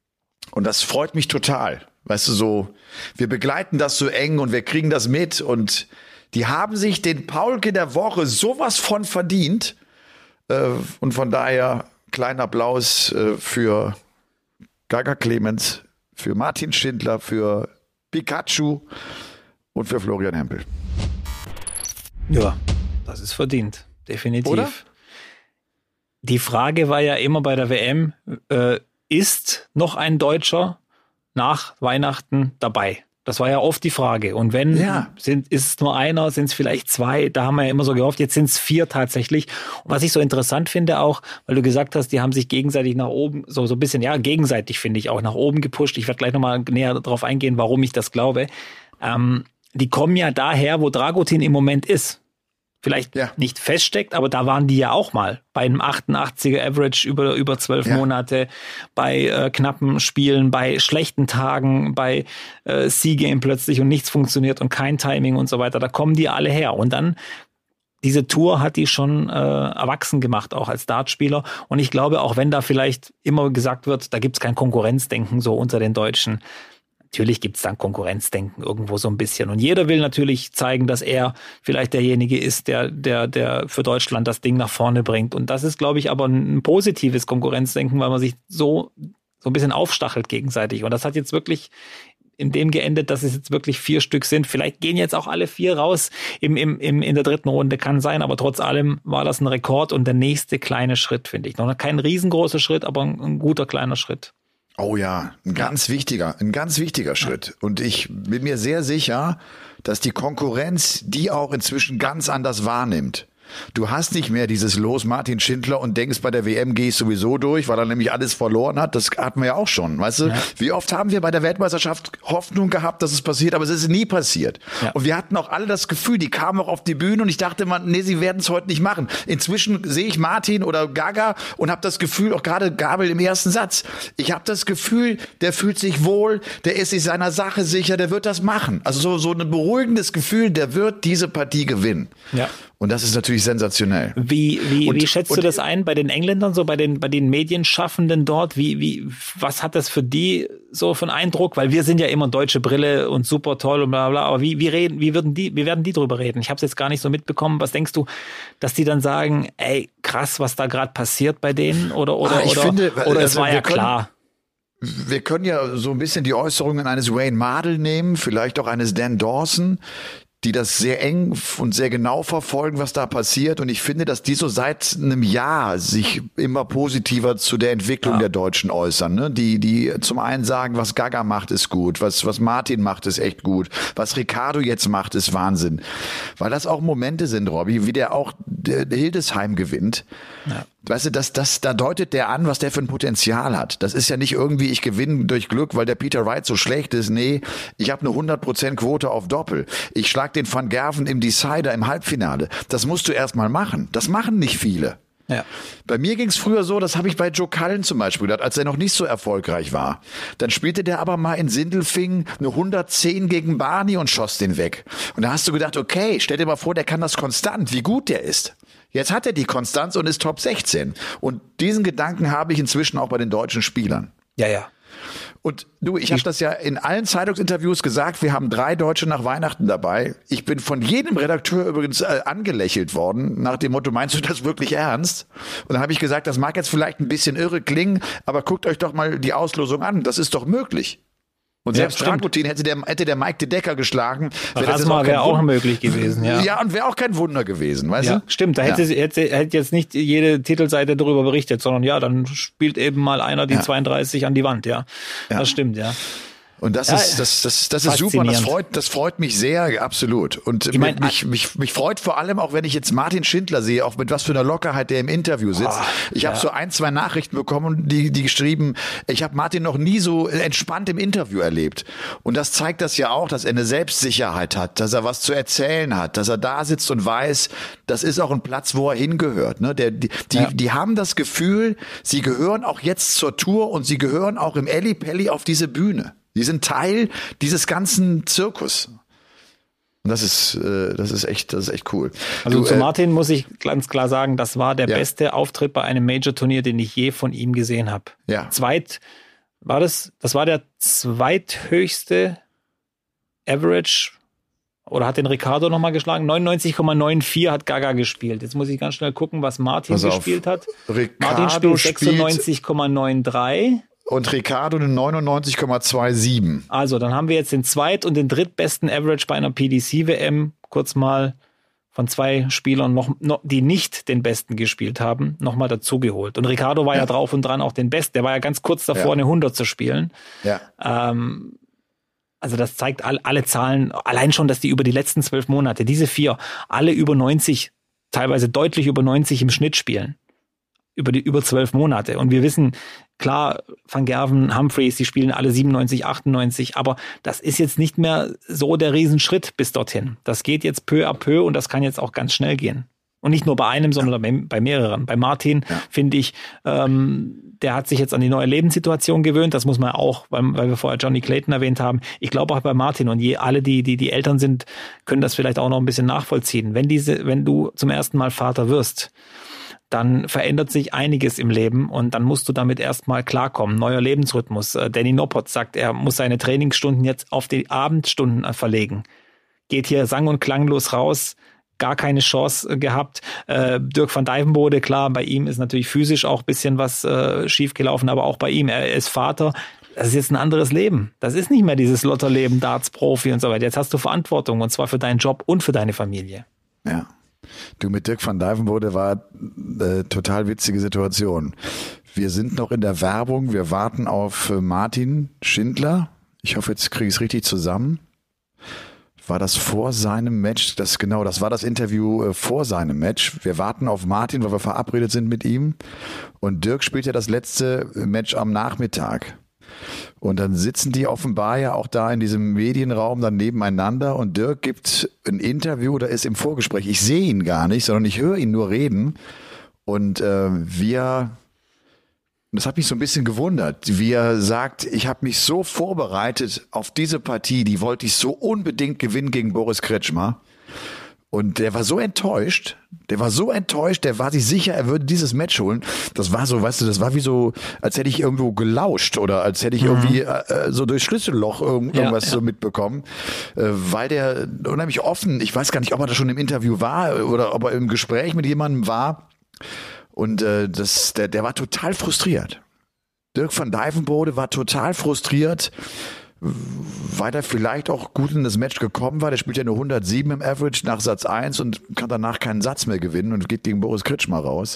Und das freut mich total. Weißt du, so, wir begleiten das so eng und wir kriegen das mit und die haben sich den Paulke der Woche sowas von verdient. Äh, und von daher kleiner Applaus äh, für Gaga Clemens, für Martin Schindler, für Pikachu und für Florian Hempel.
Ja, das ist verdient. Definitiv.
Oder?
Die Frage war ja immer bei der W M, äh, ist noch ein Deutscher nach Weihnachten dabei? Das war ja oft die Frage. Und wenn,
ja.
sind, ist es nur einer, sind es vielleicht zwei, da haben wir ja immer so gehofft, jetzt sind es vier tatsächlich. Und was ich so interessant finde auch, weil du gesagt hast, die haben sich gegenseitig nach oben, so, so ein bisschen, ja, gegenseitig finde ich auch nach oben gepusht. Ich werde gleich nochmal näher darauf eingehen, warum ich das glaube. Ähm, die kommen ja daher, wo Dragutin im Moment ist. Vielleicht
ja.
nicht feststeckt, aber da waren die ja auch mal bei einem achtundachtziger Average über über zwölf ja. Monate, bei äh, knappen Spielen, bei schlechten Tagen, bei äh, C-Game plötzlich und nichts funktioniert und kein Timing und so weiter. Da kommen die alle her. Und dann, diese Tour hat die schon äh, erwachsen gemacht, auch als Dartspieler. Und ich glaube, auch wenn da vielleicht immer gesagt wird, da gibt's kein Konkurrenzdenken so unter den Deutschen, natürlich gibt es dann Konkurrenzdenken irgendwo so ein bisschen. Und jeder will natürlich zeigen, dass er vielleicht derjenige ist, der, der, der für Deutschland das Ding nach vorne bringt. Und das ist, glaube ich, aber ein positives Konkurrenzdenken, weil man sich so, so ein bisschen aufstachelt gegenseitig. Und das hat jetzt wirklich in dem geendet, dass es jetzt wirklich vier Stück sind. Vielleicht gehen jetzt auch alle vier raus im, im, im, in der dritten Runde, kann sein. Aber trotz allem war das ein Rekord und der nächste kleine Schritt, finde ich. Noch kein riesengroßer Schritt, aber ein, ein guter kleiner Schritt.
Oh ja, ein ganz wichtiger, ein ganz wichtiger Schritt. Und ich bin mir sehr sicher, dass die Konkurrenz die auch inzwischen ganz anders wahrnimmt. Du hast nicht mehr dieses Los Martin Schindler und denkst, bei der W M gehe ich sowieso durch, weil er nämlich alles verloren hat. Das hatten wir ja auch schon, weißt du? Ja. Wie oft haben wir bei der Weltmeisterschaft Hoffnung gehabt, dass es passiert, aber es ist nie passiert. Ja. Und wir hatten auch alle das Gefühl, die kamen auch auf die Bühne und ich dachte immer, nee, sie werden es heute nicht machen. Inzwischen sehe ich Martin oder Gaga und habe das Gefühl, auch gerade Gabel im ersten Satz, ich habe das Gefühl, der fühlt sich wohl, der ist sich seiner Sache sicher, der wird das machen. Also so, so ein beruhigendes Gefühl, der wird diese Partie gewinnen. Ja. Und das ist natürlich sensationell.
Wie, wie,
und,
wie schätzt und, du das ein bei den Engländern, so bei den, bei den Medienschaffenden dort? Wie, wie, was hat das für die so für einen Eindruck? Weil wir sind ja immer deutsche Brille und super toll und bla, bla, aber wie, wie reden, wie würden die, wie werden die drüber reden? Ich habe es jetzt gar nicht so mitbekommen. Was denkst du, dass die dann sagen, ey, krass, was da gerade passiert bei denen? Oder, oder,
ah, ich
oder,
finde,
oder es
also
war ja
können,
klar.
Wir können ja so ein bisschen die Äußerungen eines Wayne Mardle nehmen, vielleicht auch eines Dan Dawson, die das sehr eng und sehr genau verfolgen, was da passiert. Und ich finde, dass die so seit einem Jahr sich immer positiver zu der Entwicklung ja. der Deutschen äußern. Ne? Die, die zum einen sagen, was Gaga macht, ist gut. Was, was Martin macht, ist echt gut. Was Ricardo jetzt macht, ist Wahnsinn. Weil das auch Momente sind, Robby, wie der auch der Hildesheim gewinnt. Ja. Weißt du, das, das, da deutet der an, was der für ein Potenzial hat. Das ist ja nicht irgendwie, ich gewinne durch Glück, weil der Peter Wright so schlecht ist. Nee, ich habe eine hundert Prozent Quote auf Doppel. Ich schlag den Van Gerven im Decider im Halbfinale. Das musst du erst mal machen. Das machen nicht viele. Ja. Bei mir ging es früher so, das habe ich bei Joe Cullen zum Beispiel gedacht, als er noch nicht so erfolgreich war. Dann spielte der aber mal in Sindelfingen eine hundertzehn gegen Barney und schoss den weg. Und da hast du gedacht, okay, stell dir mal vor, der kann das konstant, wie gut der ist. Jetzt hat er die Konstanz und ist Top sechzehn. Und diesen Gedanken habe ich inzwischen auch bei den deutschen Spielern.
Ja, ja.
Und du, ich habe das ja in allen Zeitungsinterviews gesagt, wir haben drei Deutsche nach Weihnachten dabei. Ich bin von jedem Redakteur übrigens äh, angelächelt worden, nach dem Motto, meinst du das wirklich ernst? Und dann habe ich gesagt, das mag jetzt vielleicht ein bisschen irre klingen, aber guckt euch doch mal die Auslosung an, das ist doch möglich. Und selbst ja, Dragutin hätte der, hätte der Mike de Decker geschlagen.
Wär das wäre wär auch möglich gewesen, ja.
Ja, und wäre auch kein Wunder gewesen, weißt
ja,
du?
Stimmt, da hätte, ja. hätte, hätte jetzt nicht jede Titelseite darüber berichtet, sondern ja, dann spielt eben mal einer die ja. zweiunddreißig an die Wand, ja. ja. Das stimmt, ja.
Und das ja, ist, das, das, das ist super. Das freut, das freut mich sehr, absolut. Und ich mein, mich, mich, mich freut vor allem auch, wenn ich jetzt Martin Schindler sehe, auch mit was für einer Lockerheit der im Interview sitzt. Oh, ich ja. habe so ein, zwei Nachrichten bekommen, die, die geschrieben, ich habe Martin noch nie so entspannt im Interview erlebt. Und das zeigt das ja auch, dass er eine Selbstsicherheit hat, dass er was zu erzählen hat, dass er da sitzt und weiß, das ist auch ein Platz, wo er hingehört. Ne? Der, die, die, ja. die haben das Gefühl, sie gehören auch jetzt zur Tour und sie gehören auch im Ellipelli auf diese Bühne. Die sind Teil dieses ganzen Zirkus. Und das ist, äh, das ist echt, das ist echt cool.
Also
du,
zu
äh,
Martin muss ich ganz klar sagen, das war der
ja.
beste Auftritt bei einem Major-Turnier, den ich je von ihm gesehen habe.
Ja.
Zweit, war das, das war der zweithöchste Average, oder hat den Ricardo nochmal geschlagen? neunundneunzig Komma vierundneunzig hat Gaga gespielt. Jetzt muss ich ganz schnell gucken, was Martin
Pass
gespielt
auf.
hat.
Ricardo
Martin spielt sechsundneunzig Komma dreiundneunzig.
Und Ricardo eine neunundneunzig Komma siebenundzwanzig.
Also, dann haben wir jetzt den zweit- und den drittbesten Average bei einer P D C-W M. Kurz mal von zwei Spielern, noch, noch, die nicht den Besten gespielt haben, nochmal dazugeholt. Und Ricardo war ja. ja drauf und dran auch den Besten. Der war ja ganz kurz davor, ja. eine hundert zu spielen.
Ja.
Ähm, also das zeigt all, alle Zahlen, allein schon, dass die über die letzten zwölf Monate, diese vier, alle über neunzig, teilweise deutlich über neunzig im Schnitt spielen. Über die über zwölf Monate. Und wir wissen, klar, Van Gerven, Humphreys, die spielen alle siebenundneunzig, achtundneunzig, aber das ist jetzt nicht mehr so der Riesenschritt bis dorthin. Das geht jetzt peu à peu und das kann jetzt auch ganz schnell gehen. Und nicht nur bei einem, sondern ja. bei mehreren. Bei Martin, ja. finde ich, ähm, der hat sich jetzt an die neue Lebenssituation gewöhnt. Das muss man auch, weil, weil wir vorher Johnny Clayton erwähnt haben. Ich glaube auch bei Martin und je, alle, die, die, die Eltern sind, können das vielleicht auch noch ein bisschen nachvollziehen. Wenn diese, wenn du zum ersten Mal Vater wirst, dann verändert sich einiges im Leben und dann musst du damit erstmal klarkommen. Neuer Lebensrhythmus. Danny Noppert sagt, er muss seine Trainingsstunden jetzt auf die Abendstunden verlegen. Geht hier sang- und klanglos raus, gar keine Chance gehabt. Äh, Dirk van Dijvenbode, klar, bei ihm ist natürlich physisch auch ein bisschen was äh, schiefgelaufen, aber auch bei ihm, er ist Vater. Das ist jetzt ein anderes Leben. Das ist nicht mehr dieses Lotterleben, Darts-Profi und so weiter. Jetzt hast du Verantwortung und zwar für deinen Job und für deine Familie.
Ja. Du, mit Dirk van Dijvenbode war äh, total witzige Situation. Wir sind noch in der Werbung, wir warten auf äh, Martin Schindler. Ich hoffe, jetzt kriege ich es richtig zusammen. War das vor seinem Match? Das genau, das war das Interview äh, vor seinem Match. Wir warten auf Martin, weil wir verabredet sind mit ihm. Und Dirk spielt ja das letzte Match am Nachmittag. Und dann sitzen die offenbar ja auch da in diesem Medienraum dann nebeneinander und Dirk gibt ein Interview, da ist im Vorgespräch. Ich sehe ihn gar nicht, sondern ich höre ihn nur reden. Und äh, wir, das hat mich so ein bisschen gewundert, wie er sagt, ich habe mich so vorbereitet auf diese Partie, die wollte ich so unbedingt gewinnen gegen Boris Kretschmer. Und der war so enttäuscht, der war so enttäuscht, der war sich sicher, er würde dieses Match holen. Das war so, weißt du, das war wie so, als hätte ich irgendwo gelauscht oder als hätte ich mhm. irgendwie äh, so durch Schlüsselloch irgend, irgendwas ja, ja. so mitbekommen. Äh, weil der unheimlich offen, ich weiß gar nicht, ob er da schon im Interview war oder ob er im Gespräch mit jemandem war. Und äh, das, der, der war total frustriert. Dirk van Dijvenbode war total frustriert, weil er vielleicht auch gut in das Match gekommen war. Der spielt ja nur hundertsieben im Average nach Satz eins und kann danach keinen Satz mehr gewinnen und geht gegen Boris Kretschmer raus.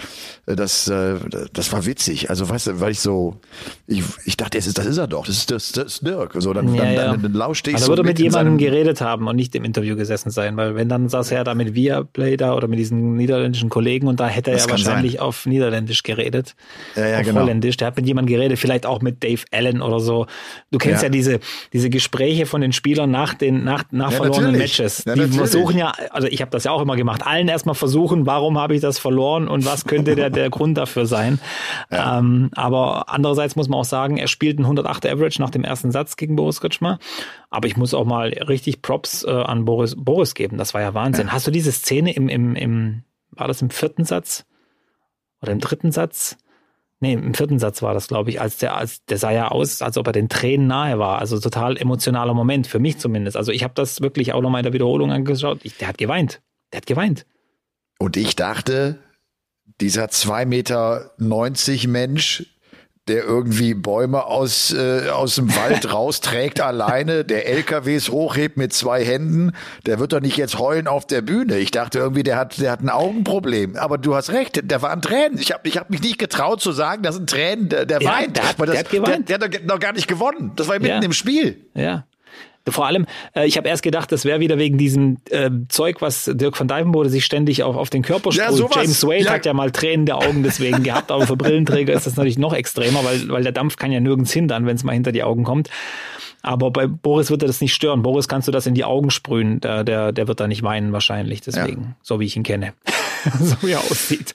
Das, das war witzig. Also, weißt du, weil ich so, ich, ich dachte, das ist, das ist er doch, das ist, das, das ist Dirk. So, dann,
ja,
dann,
ja.
dann, dann lauschte ich
also
so
würde mit, mit jemandem
seinem
geredet haben und nicht im Interview gesessen sein, weil wenn, dann saß er da mit Viaplay da oder mit diesen niederländischen Kollegen und da hätte er ja wahrscheinlich sein. auf Niederländisch geredet. Ja, ja, auf genau. Holländisch. Der hat mit jemandem geredet, vielleicht auch mit Dave Allen oder so. Du kennst ja, ja diese, diese Gespräche von den Spielern nach den, nach, nach ja, verlorenen natürlich. Matches. Ja, die natürlich. versuchen ja, also ich habe das ja auch immer gemacht, allen erstmal versuchen, warum habe ich das verloren und was könnte der, der Grund dafür sein. Ja. Ähm, aber andererseits muss man auch sagen, er spielt einen hundertachter Average nach dem ersten Satz gegen Boris Kretschmer. Aber ich muss auch mal richtig Props äh, an Boris, Boris geben. Das war ja Wahnsinn. Ja. Hast du diese Szene im, im, im, war das im vierten Satz? Oder im dritten Satz? Nee, im vierten Satz war das, glaube ich, als der, als der sah ja aus, als ob er den Tränen nahe war. Also total emotionaler Moment, für mich zumindest. Also ich habe das wirklich auch nochmal in der Wiederholung angeschaut. Ich, der hat geweint. Der hat geweint.
Und ich dachte, dieser zwei Meter neunzig Mensch, der irgendwie Bäume aus, äh, aus dem Wald rausträgt alleine, der L K Ws hochhebt mit zwei Händen, der wird doch nicht jetzt heulen auf der Bühne. Ich dachte irgendwie, der hat, der hat ein Augenproblem. Aber du hast recht, der war an Tränen. Ich habe ich hab mich nicht getraut zu sagen, das sind Tränen, der, der ja, weint. Der hat, das, der, hat geweint. Der, der hat noch gar nicht gewonnen. Das war mitten ja. im Spiel.
Ja. Vor allem, äh, ich habe erst gedacht, das wäre wieder wegen diesem äh, Zeug, was Dirk van Dijvenbode sich ständig auf, auf den Körper sprüht. Ja, James Wade ja. hat ja mal Tränen der Augen deswegen gehabt, aber für Brillenträger ist das natürlich noch extremer, weil, weil der Dampf kann ja nirgends hindern, wenn es mal hinter die Augen kommt. Aber bei Boris wird er das nicht stören. Boris kannst du das in die Augen sprühen, der, der, der wird da nicht weinen wahrscheinlich, deswegen, ja. so wie ich ihn kenne. So wie er aussieht.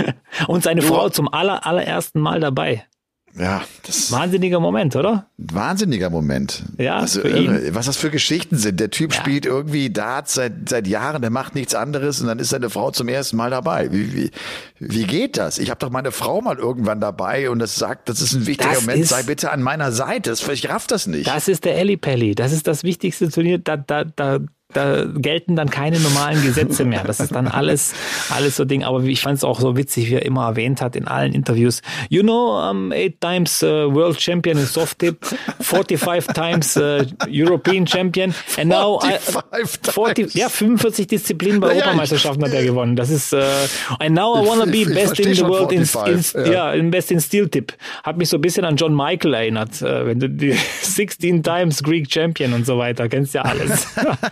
Und seine du. Frau zum aller, allerersten Mal dabei.
Ja, das
wahnsinniger Moment, oder?
Wahnsinniger Moment.
Ja,
also irre, was das für Geschichten sind. Der Typ ja. spielt irgendwie Darts seit seit Jahren, der macht nichts anderes und dann ist seine Frau zum ersten Mal dabei. Wie wie, wie geht das? Ich habe doch meine Frau mal irgendwann dabei und das sagt, das ist ein wichtiger das Moment, ist, sei bitte an meiner Seite. Ich raff das nicht.
Das ist der Ellipelli, das ist das wichtigste Turnier, da da da Da gelten dann keine normalen Gesetze mehr. Das ist dann alles, alles so Ding. Aber ich fand es auch so witzig, wie er immer erwähnt hat in allen Interviews. You know, I'm eight times uh, World Champion in Soft Tip, forty-five times uh, European Champion, and now I, forty, ja, fünfundvierzig Disziplinen bei Europameisterschaften hat er gewonnen. Das ist uh, and now I wanna be ich, ich, best in the world in, in, ja. ja, in best in Steel Tip. Hat mich so ein bisschen an John Michael erinnert, uh, wenn du die sixteen times Greek Champion und so weiter kennst ja alles.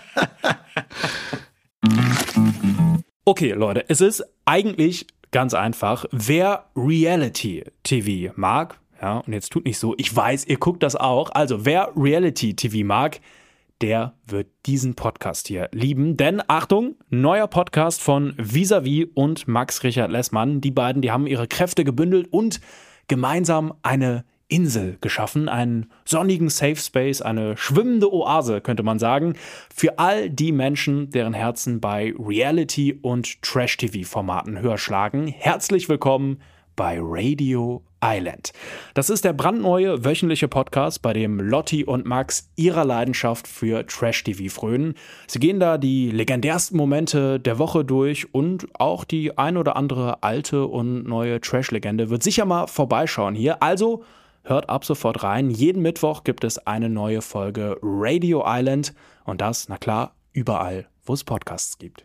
Okay, Leute, es ist eigentlich ganz einfach. Wer Reality-T V mag, ja, und jetzt tut nicht so, ich weiß, ihr guckt das auch, also wer Reality-T V mag, der wird diesen Podcast hier lieben. Denn, Achtung, neuer Podcast von Vis-a-vis und Max Richard Lessmann. Die beiden, die haben ihre Kräfte gebündelt und gemeinsam eine Insel geschaffen, einen sonnigen Safe Space, eine schwimmende Oase, könnte man sagen, für all die Menschen, deren Herzen bei Reality- und Trash-T V-Formaten höher schlagen. Herzlich willkommen bei Radio Island. Das ist der brandneue wöchentliche Podcast, bei dem Lotti und Max ihrer Leidenschaft für Trash-T V frönen. Sie gehen da die legendärsten Momente der Woche durch und auch die ein oder andere alte und neue Trash-Legende wird sicher mal vorbeischauen hier. Also hört ab sofort rein. Jeden Mittwoch gibt es eine neue Folge Radio Island und das, na klar, überall, wo es Podcasts gibt.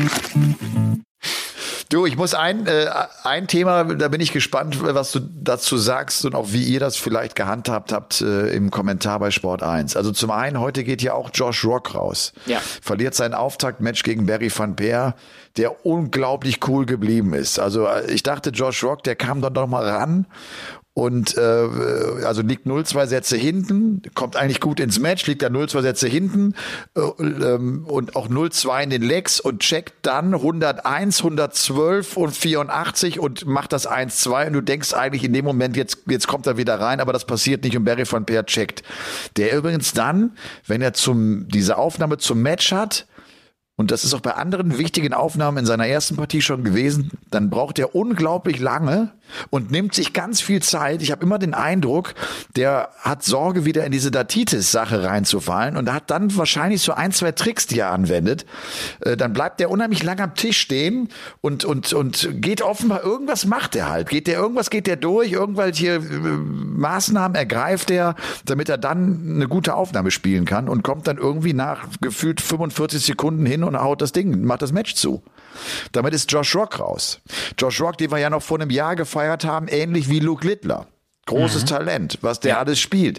Du, ich muss ein, äh, ein Thema, da bin ich gespannt, was du dazu sagst und auch wie ihr das vielleicht gehandhabt habt äh, im Kommentar bei Sport eins. Also zum einen, heute geht ja auch Josh Rock raus. Ja. Verliert sein Auftaktmatch gegen Barry van Peer, der unglaublich cool geblieben ist. Also ich dachte, Josh Rock, der kam dann doch mal ran. Und äh, also liegt null zwei Sätze hinten, kommt eigentlich gut ins Match, liegt da null zwei Sätze hinten äh, ähm, und auch null zwei in den Legs und checkt dann hunderteins, hundertzwölf und vierundachtzig und macht das eins zwei und du denkst eigentlich in dem Moment, jetzt jetzt kommt er wieder rein, aber das passiert nicht und Barry van Peer checkt. Der übrigens dann, wenn er zum diese Aufnahme zum Match hat, und das ist auch bei anderen wichtigen Aufnahmen in seiner ersten Partie schon gewesen, dann braucht er unglaublich lange und nimmt sich ganz viel Zeit. Ich habe immer den Eindruck, der hat Sorge, wieder in diese Datitis-Sache reinzufallen und hat dann wahrscheinlich so ein, zwei Tricks, die er anwendet. Äh, dann bleibt der unheimlich lang am Tisch stehen und und und geht offenbar, irgendwas macht er halt. Geht der irgendwas geht der durch, irgendwelche äh, Maßnahmen ergreift er, damit er dann eine gute Aufnahme spielen kann und kommt dann irgendwie nach gefühlt fünfundvierzig Sekunden hin und haut das Ding, macht das Match zu. Damit ist Josh Rock raus. Josh Rock, den wir ja noch vor einem Jahr gefeiert haben, ähnlich wie Luke Littler. Großes mhm. Talent, was der ja. alles spielt.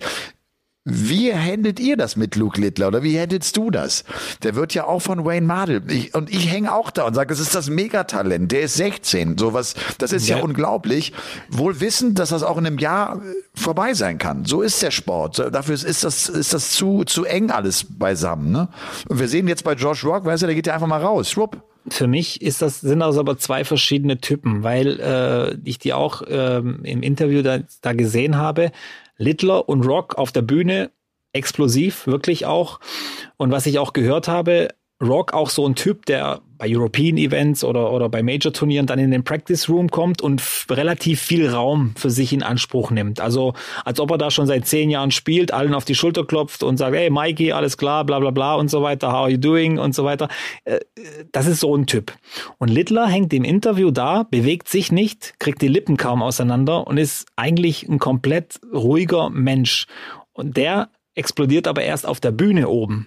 Wie handelt ihr das mit Luke Littler oder wie handelst du das? Der wird ja auch von Wayne Mardell. Ich, und ich hänge auch da und sage, das ist das Megatalent. Der ist sechzehn. Sowas, das ist ja. ja unglaublich. Wohl wissend, dass das auch in einem Jahr vorbei sein kann. So ist der Sport. Dafür ist das, ist das zu, zu eng alles beisammen. Ne? Und wir sehen jetzt bei Josh Rock, weißt du, der geht ja einfach mal raus. Schwupp.
Für mich ist das, sind das aber zwei verschiedene Typen, weil äh, ich die auch ähm, im Interview da, da gesehen habe. Littler und Rock auf der Bühne, explosiv, wirklich auch. Und was ich auch gehört habe, Rock auch so ein Typ, der bei European Events oder, oder bei Major-Turnieren dann in den Practice Room kommt und f- relativ viel Raum für sich in Anspruch nimmt. Also als ob er da schon seit zehn Jahren spielt, allen auf die Schulter klopft und sagt, hey Mikey, alles klar, bla bla bla und so weiter, how are you doing und so weiter. Das ist so ein Typ. Und Littler hängt im Interview da, bewegt sich nicht, kriegt die Lippen kaum auseinander und ist eigentlich ein komplett ruhiger Mensch. Und der explodiert aber erst auf der Bühne oben.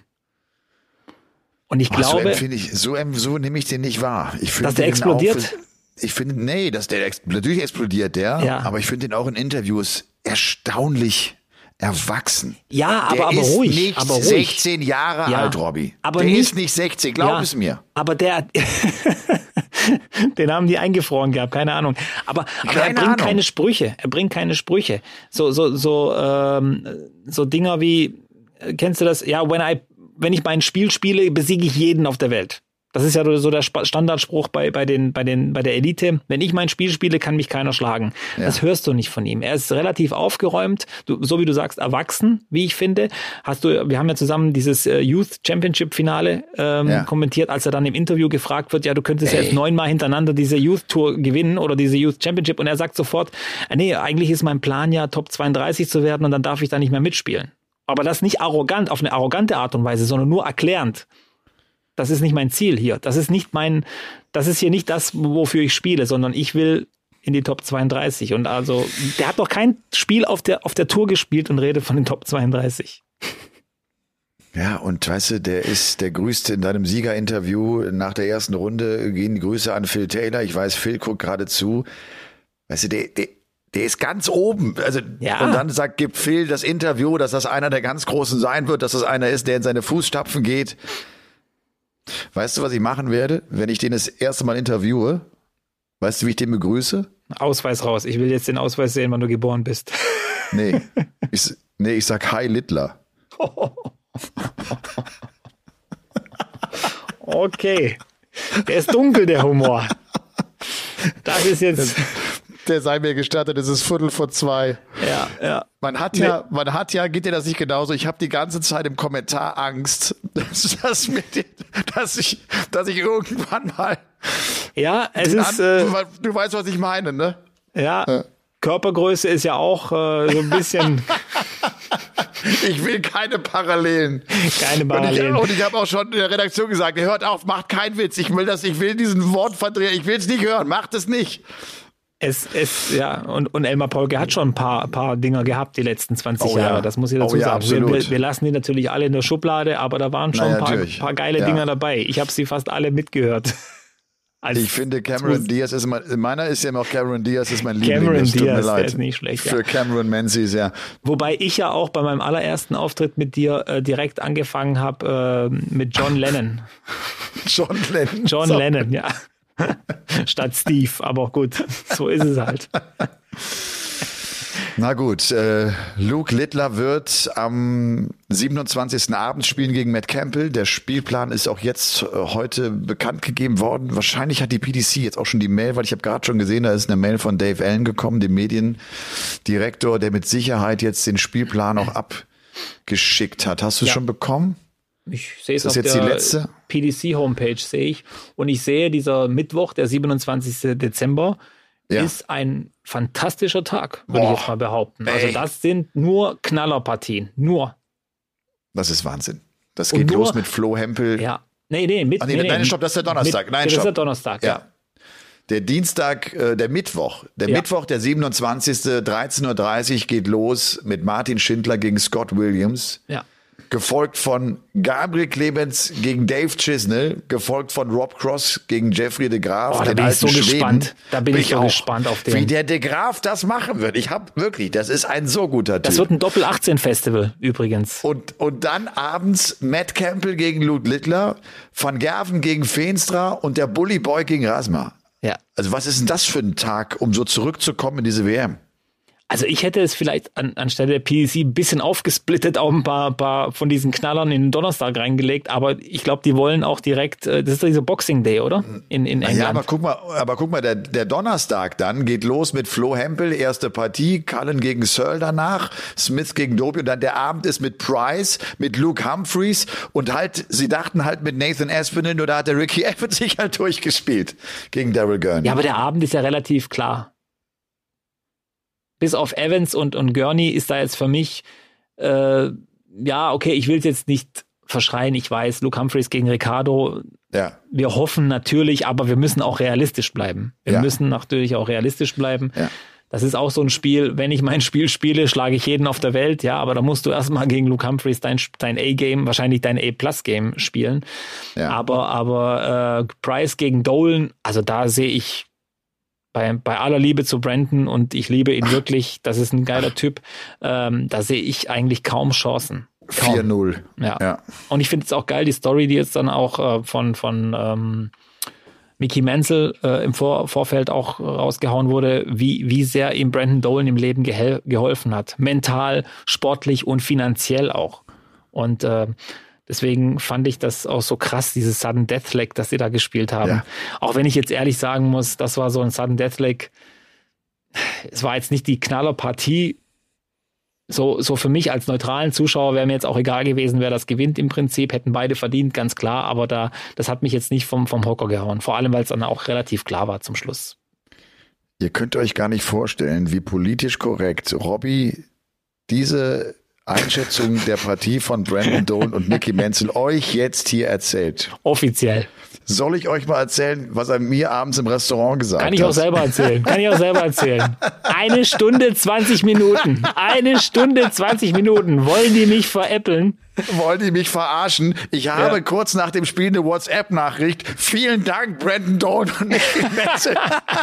Und ich
Ach,
glaube,
so, ich, so, so nehme ich den nicht wahr. Ich
dass der explodiert?
Für, ich finde, nee, dass der natürlich explodiert, der. Ja. Aber ich finde ihn auch in Interviews erstaunlich erwachsen.
Ja, aber,
der
aber
ist
ruhig.
nicht
aber ruhig.
sechzehn Jahre
ja,
alt, Robby.
Aber
der
nicht,
ist nicht sechzehn, glaub
ja,
es mir.
Aber der, den haben die eingefroren gehabt, keine Ahnung. Aber, aber er bringt Ahnung. keine Sprüche. Er bringt keine Sprüche. So, so, so, ähm, so Dinger wie, kennst du das? Ja, when I Wenn ich mein Spiel spiele, besiege ich jeden auf der Welt. Das ist ja so der Standardspruch bei, bei, den, bei, den, bei der Elite. Wenn ich mein Spiel spiele, kann mich keiner schlagen. Ja. Das hörst du nicht von ihm. Er ist relativ aufgeräumt, du, so wie du sagst, erwachsen, wie ich finde. Hast du, wir haben ja zusammen dieses Youth Championship Finale ähm, ja. kommentiert, als er dann im Interview gefragt wird, ja, du könntest Ey. ja jetzt neunmal hintereinander diese Youth Tour gewinnen oder diese Youth Championship. Und er sagt sofort, nee, eigentlich ist mein Plan ja Top zweiunddreißig zu werden und dann darf ich da nicht mehr mitspielen. Aber das nicht arrogant, auf eine arrogante Art und Weise, sondern nur erklärend. Das ist nicht mein Ziel hier. Das ist nicht mein, das ist hier nicht das, wofür ich spiele, sondern ich will in die Top zweiunddreißig. Und also, der hat doch kein Spiel auf der, auf der Tour gespielt und redet von den Top zweiunddreißig.
Ja, und weißt du, der ist, der grüßte in deinem Siegerinterview nach der ersten Runde, gehen die Grüße an Phil Taylor. Ich weiß, Phil guckt gerade zu. Weißt du, der, der, Der ist ganz oben. Also, ja. Und dann sagt, gibt Phil das Interview, dass das einer der ganz Großen sein wird, dass das einer ist, der in seine Fußstapfen geht. Weißt du, was ich machen werde, wenn ich den das erste Mal interviewe? Weißt du, wie ich den begrüße?
Ausweis raus. Ich will jetzt den Ausweis sehen, wann du geboren bist.
Nee. Ich, nee, ich sag Hi Littler.
Okay. Der ist dunkel, der Humor. Das ist jetzt...
Der sei mir gestattet, es ist Viertel vor zwei.
Ja, ja.
Man hat ja, man hat ja, geht dir das nicht genauso? Ich habe die ganze Zeit im Kommentar Angst, dass, dass, mir die, dass ich, dass ich irgendwann mal.
Ja, es ist. An, äh,
du weißt, was ich meine, ne?
Ja. ja. Körpergröße ist ja auch äh, so ein bisschen.
Ich will keine Parallelen.
Keine Parallelen.
Und ich, ich habe auch schon in der Redaktion gesagt, hört auf, macht keinen Witz. Ich will das, ich will diesen Wortverdreher, ich will es nicht hören, macht es nicht.
Es, es, ja, und, und Elmar Paulke hat schon ein paar, paar Dinger gehabt die letzten zwanzig
Oh ja.
Jahre, das muss ich dazu
Oh ja,
sagen.
absolut.
Wir, wir lassen die natürlich alle in der Schublade, aber da waren schon
Na,
ein paar,
natürlich.
paar geile
Ja.
Dinger dabei. Ich habe sie fast alle mitgehört. Als,
Ich finde, Cameron Diaz ist mein, meiner ist ja noch Cameron Diaz ist mein Liebling.
Cameron
das tut
Diaz,
mir
der
leid.
ist nicht schlecht, ja.
Für Cameron Menzies, ja.
Wobei ich ja auch bei meinem allerersten Auftritt mit dir äh, direkt angefangen habe äh, mit John Lennon.
John Lennon.
John
So.
Lennon, ja. Statt Steve, aber gut, so ist es halt.
Na gut, äh, Luke Littler wird am siebenundzwanzigsten abends spielen gegen Matt Campbell. Der Spielplan ist auch jetzt äh, heute bekannt gegeben worden. Wahrscheinlich hat die P D C jetzt auch schon die Mail, weil ich habe gerade schon gesehen, da ist eine Mail von Dave Allen gekommen, dem Mediendirektor, der mit Sicherheit jetzt den Spielplan auch abgeschickt hat. Hast du es
Ja.
schon bekommen?
Ich sehe es
Ist
auf
das jetzt
der
die letzte?
P D C-Homepage, sehe ich. Und ich sehe, dieser Mittwoch, der siebenundzwanzigsten Dezember,
Ja.
ist ein fantastischer Tag, würde ich
Boah,
jetzt mal behaupten. Also
ey.
das sind nur Knallerpartien. Nur.
Das ist Wahnsinn. Das
Und
geht
nur-
los mit Flo Hempel.
Ja. Nee, nee, mit.
Ah, nee, nein, stopp, das ist der Donnerstag.
Mit,
Nein,
das
stopp.
ist der Donnerstag, ja.
Ja. Der Dienstag, äh, der Mittwoch, der
Ja.
Mittwoch, der siebenundzwanzigsten dreizehn Uhr dreißig geht los mit Martin Schindler gegen Scott Williams,
Ja.
gefolgt von Gabriel Clemens gegen Dave Chisnell, gefolgt von Rob Cross gegen Jeffrey de Graaf.
Oh, da
den
bin ich so
alten Schweden.
gespannt. Da bin ich so
auch.
gespannt auf den.
Wie der de Graaf das machen wird. Ich hab wirklich, das ist ein so guter Typ.
Das wird ein Doppel achtzehn Festival übrigens.
Und, und dann abends Matt Campbell gegen Luke Littler, Van Gerven gegen Veenstra und der Bully Boy gegen Rasma.
Ja.
Also was ist denn das für ein Tag, um so zurückzukommen in diese W M?
Also ich hätte es vielleicht an, anstelle der P D C ein bisschen aufgesplittet, auch ein paar, paar von diesen Knallern in den Donnerstag reingelegt, aber ich glaube, die wollen auch direkt, äh, das ist doch dieser Boxing Day, oder? In, in England.
Ja, aber guck mal, aber guck mal, der, der Donnerstag dann geht los mit Flo Hempel, erste Partie, Cullen gegen Searle danach, Smith gegen Doby und dann der Abend ist mit Price, mit Luke Humphreys und halt, sie dachten halt mit Nathan Aspinall, nur da hat der Ricky Evans sich halt durchgespielt gegen Daryl Gurney.
Ja, aber der Abend ist ja relativ klar. Bis auf Evans und, und Gurney ist da jetzt für mich, äh, ja, okay, ich will es jetzt nicht verschreien, ich weiß, Luke Humphreys gegen Ricardo,
Ja.
wir hoffen natürlich, aber wir müssen auch realistisch bleiben. Wir
Ja.
müssen natürlich auch realistisch bleiben.
Ja.
Das ist auch so ein Spiel, wenn ich mein Spiel spiele, schlage ich jeden auf der Welt, ja, aber da musst du erstmal gegen Luke Humphreys dein, dein A-Game, wahrscheinlich dein A-Plus-Game spielen.
Ja.
Aber, aber äh, Price gegen Dolan, also da sehe ich bei, bei aller Liebe zu Brandon und ich liebe ihn wirklich, das ist ein geiler Typ, ähm, da sehe ich eigentlich kaum Chancen. Kaum.
vier null.
Ja.
Ja.
Und ich finde es auch geil, die Story, die jetzt dann auch äh, von, von ähm, Mickey Menzel äh, im Vor Vorfeld auch rausgehauen wurde, wie, wie sehr ihm Brandon Dolan im Leben gehel geholfen hat. Mental, sportlich und finanziell auch. Und äh, deswegen fand ich das auch so krass, dieses Sudden Death Leg, das sie da gespielt haben.
Ja.
Auch wenn ich jetzt ehrlich sagen muss, das war so ein Sudden Death Leg. Es war jetzt nicht die Knallerpartie. So, so für mich als neutralen Zuschauer wäre mir jetzt auch egal gewesen, wer das gewinnt im Prinzip. Hätten beide verdient, ganz klar. Aber da, das hat mich jetzt nicht vom, vom Hocker gehauen. Vor allem, weil es dann auch relativ klar war zum Schluss.
Ihr könnt euch gar nicht vorstellen, wie politisch korrekt Robbie diese Einschätzung der Partie von Brandon Dolan und Mickey Menzel euch jetzt hier erzählt.
Offiziell.
Soll ich euch mal erzählen, was er mir abends im Restaurant gesagt hat?
Kann ich auch selber erzählen. Kann ich auch selber erzählen. Eine Stunde zwanzig Minuten. Eine Stunde zwanzig Minuten. Wollen die mich veräppeln?
Wollen die mich verarschen? Ich habe
Ja.
kurz nach dem Spiel eine WhatsApp-Nachricht. Vielen Dank, Brandon Dolan und Mickey Menzel.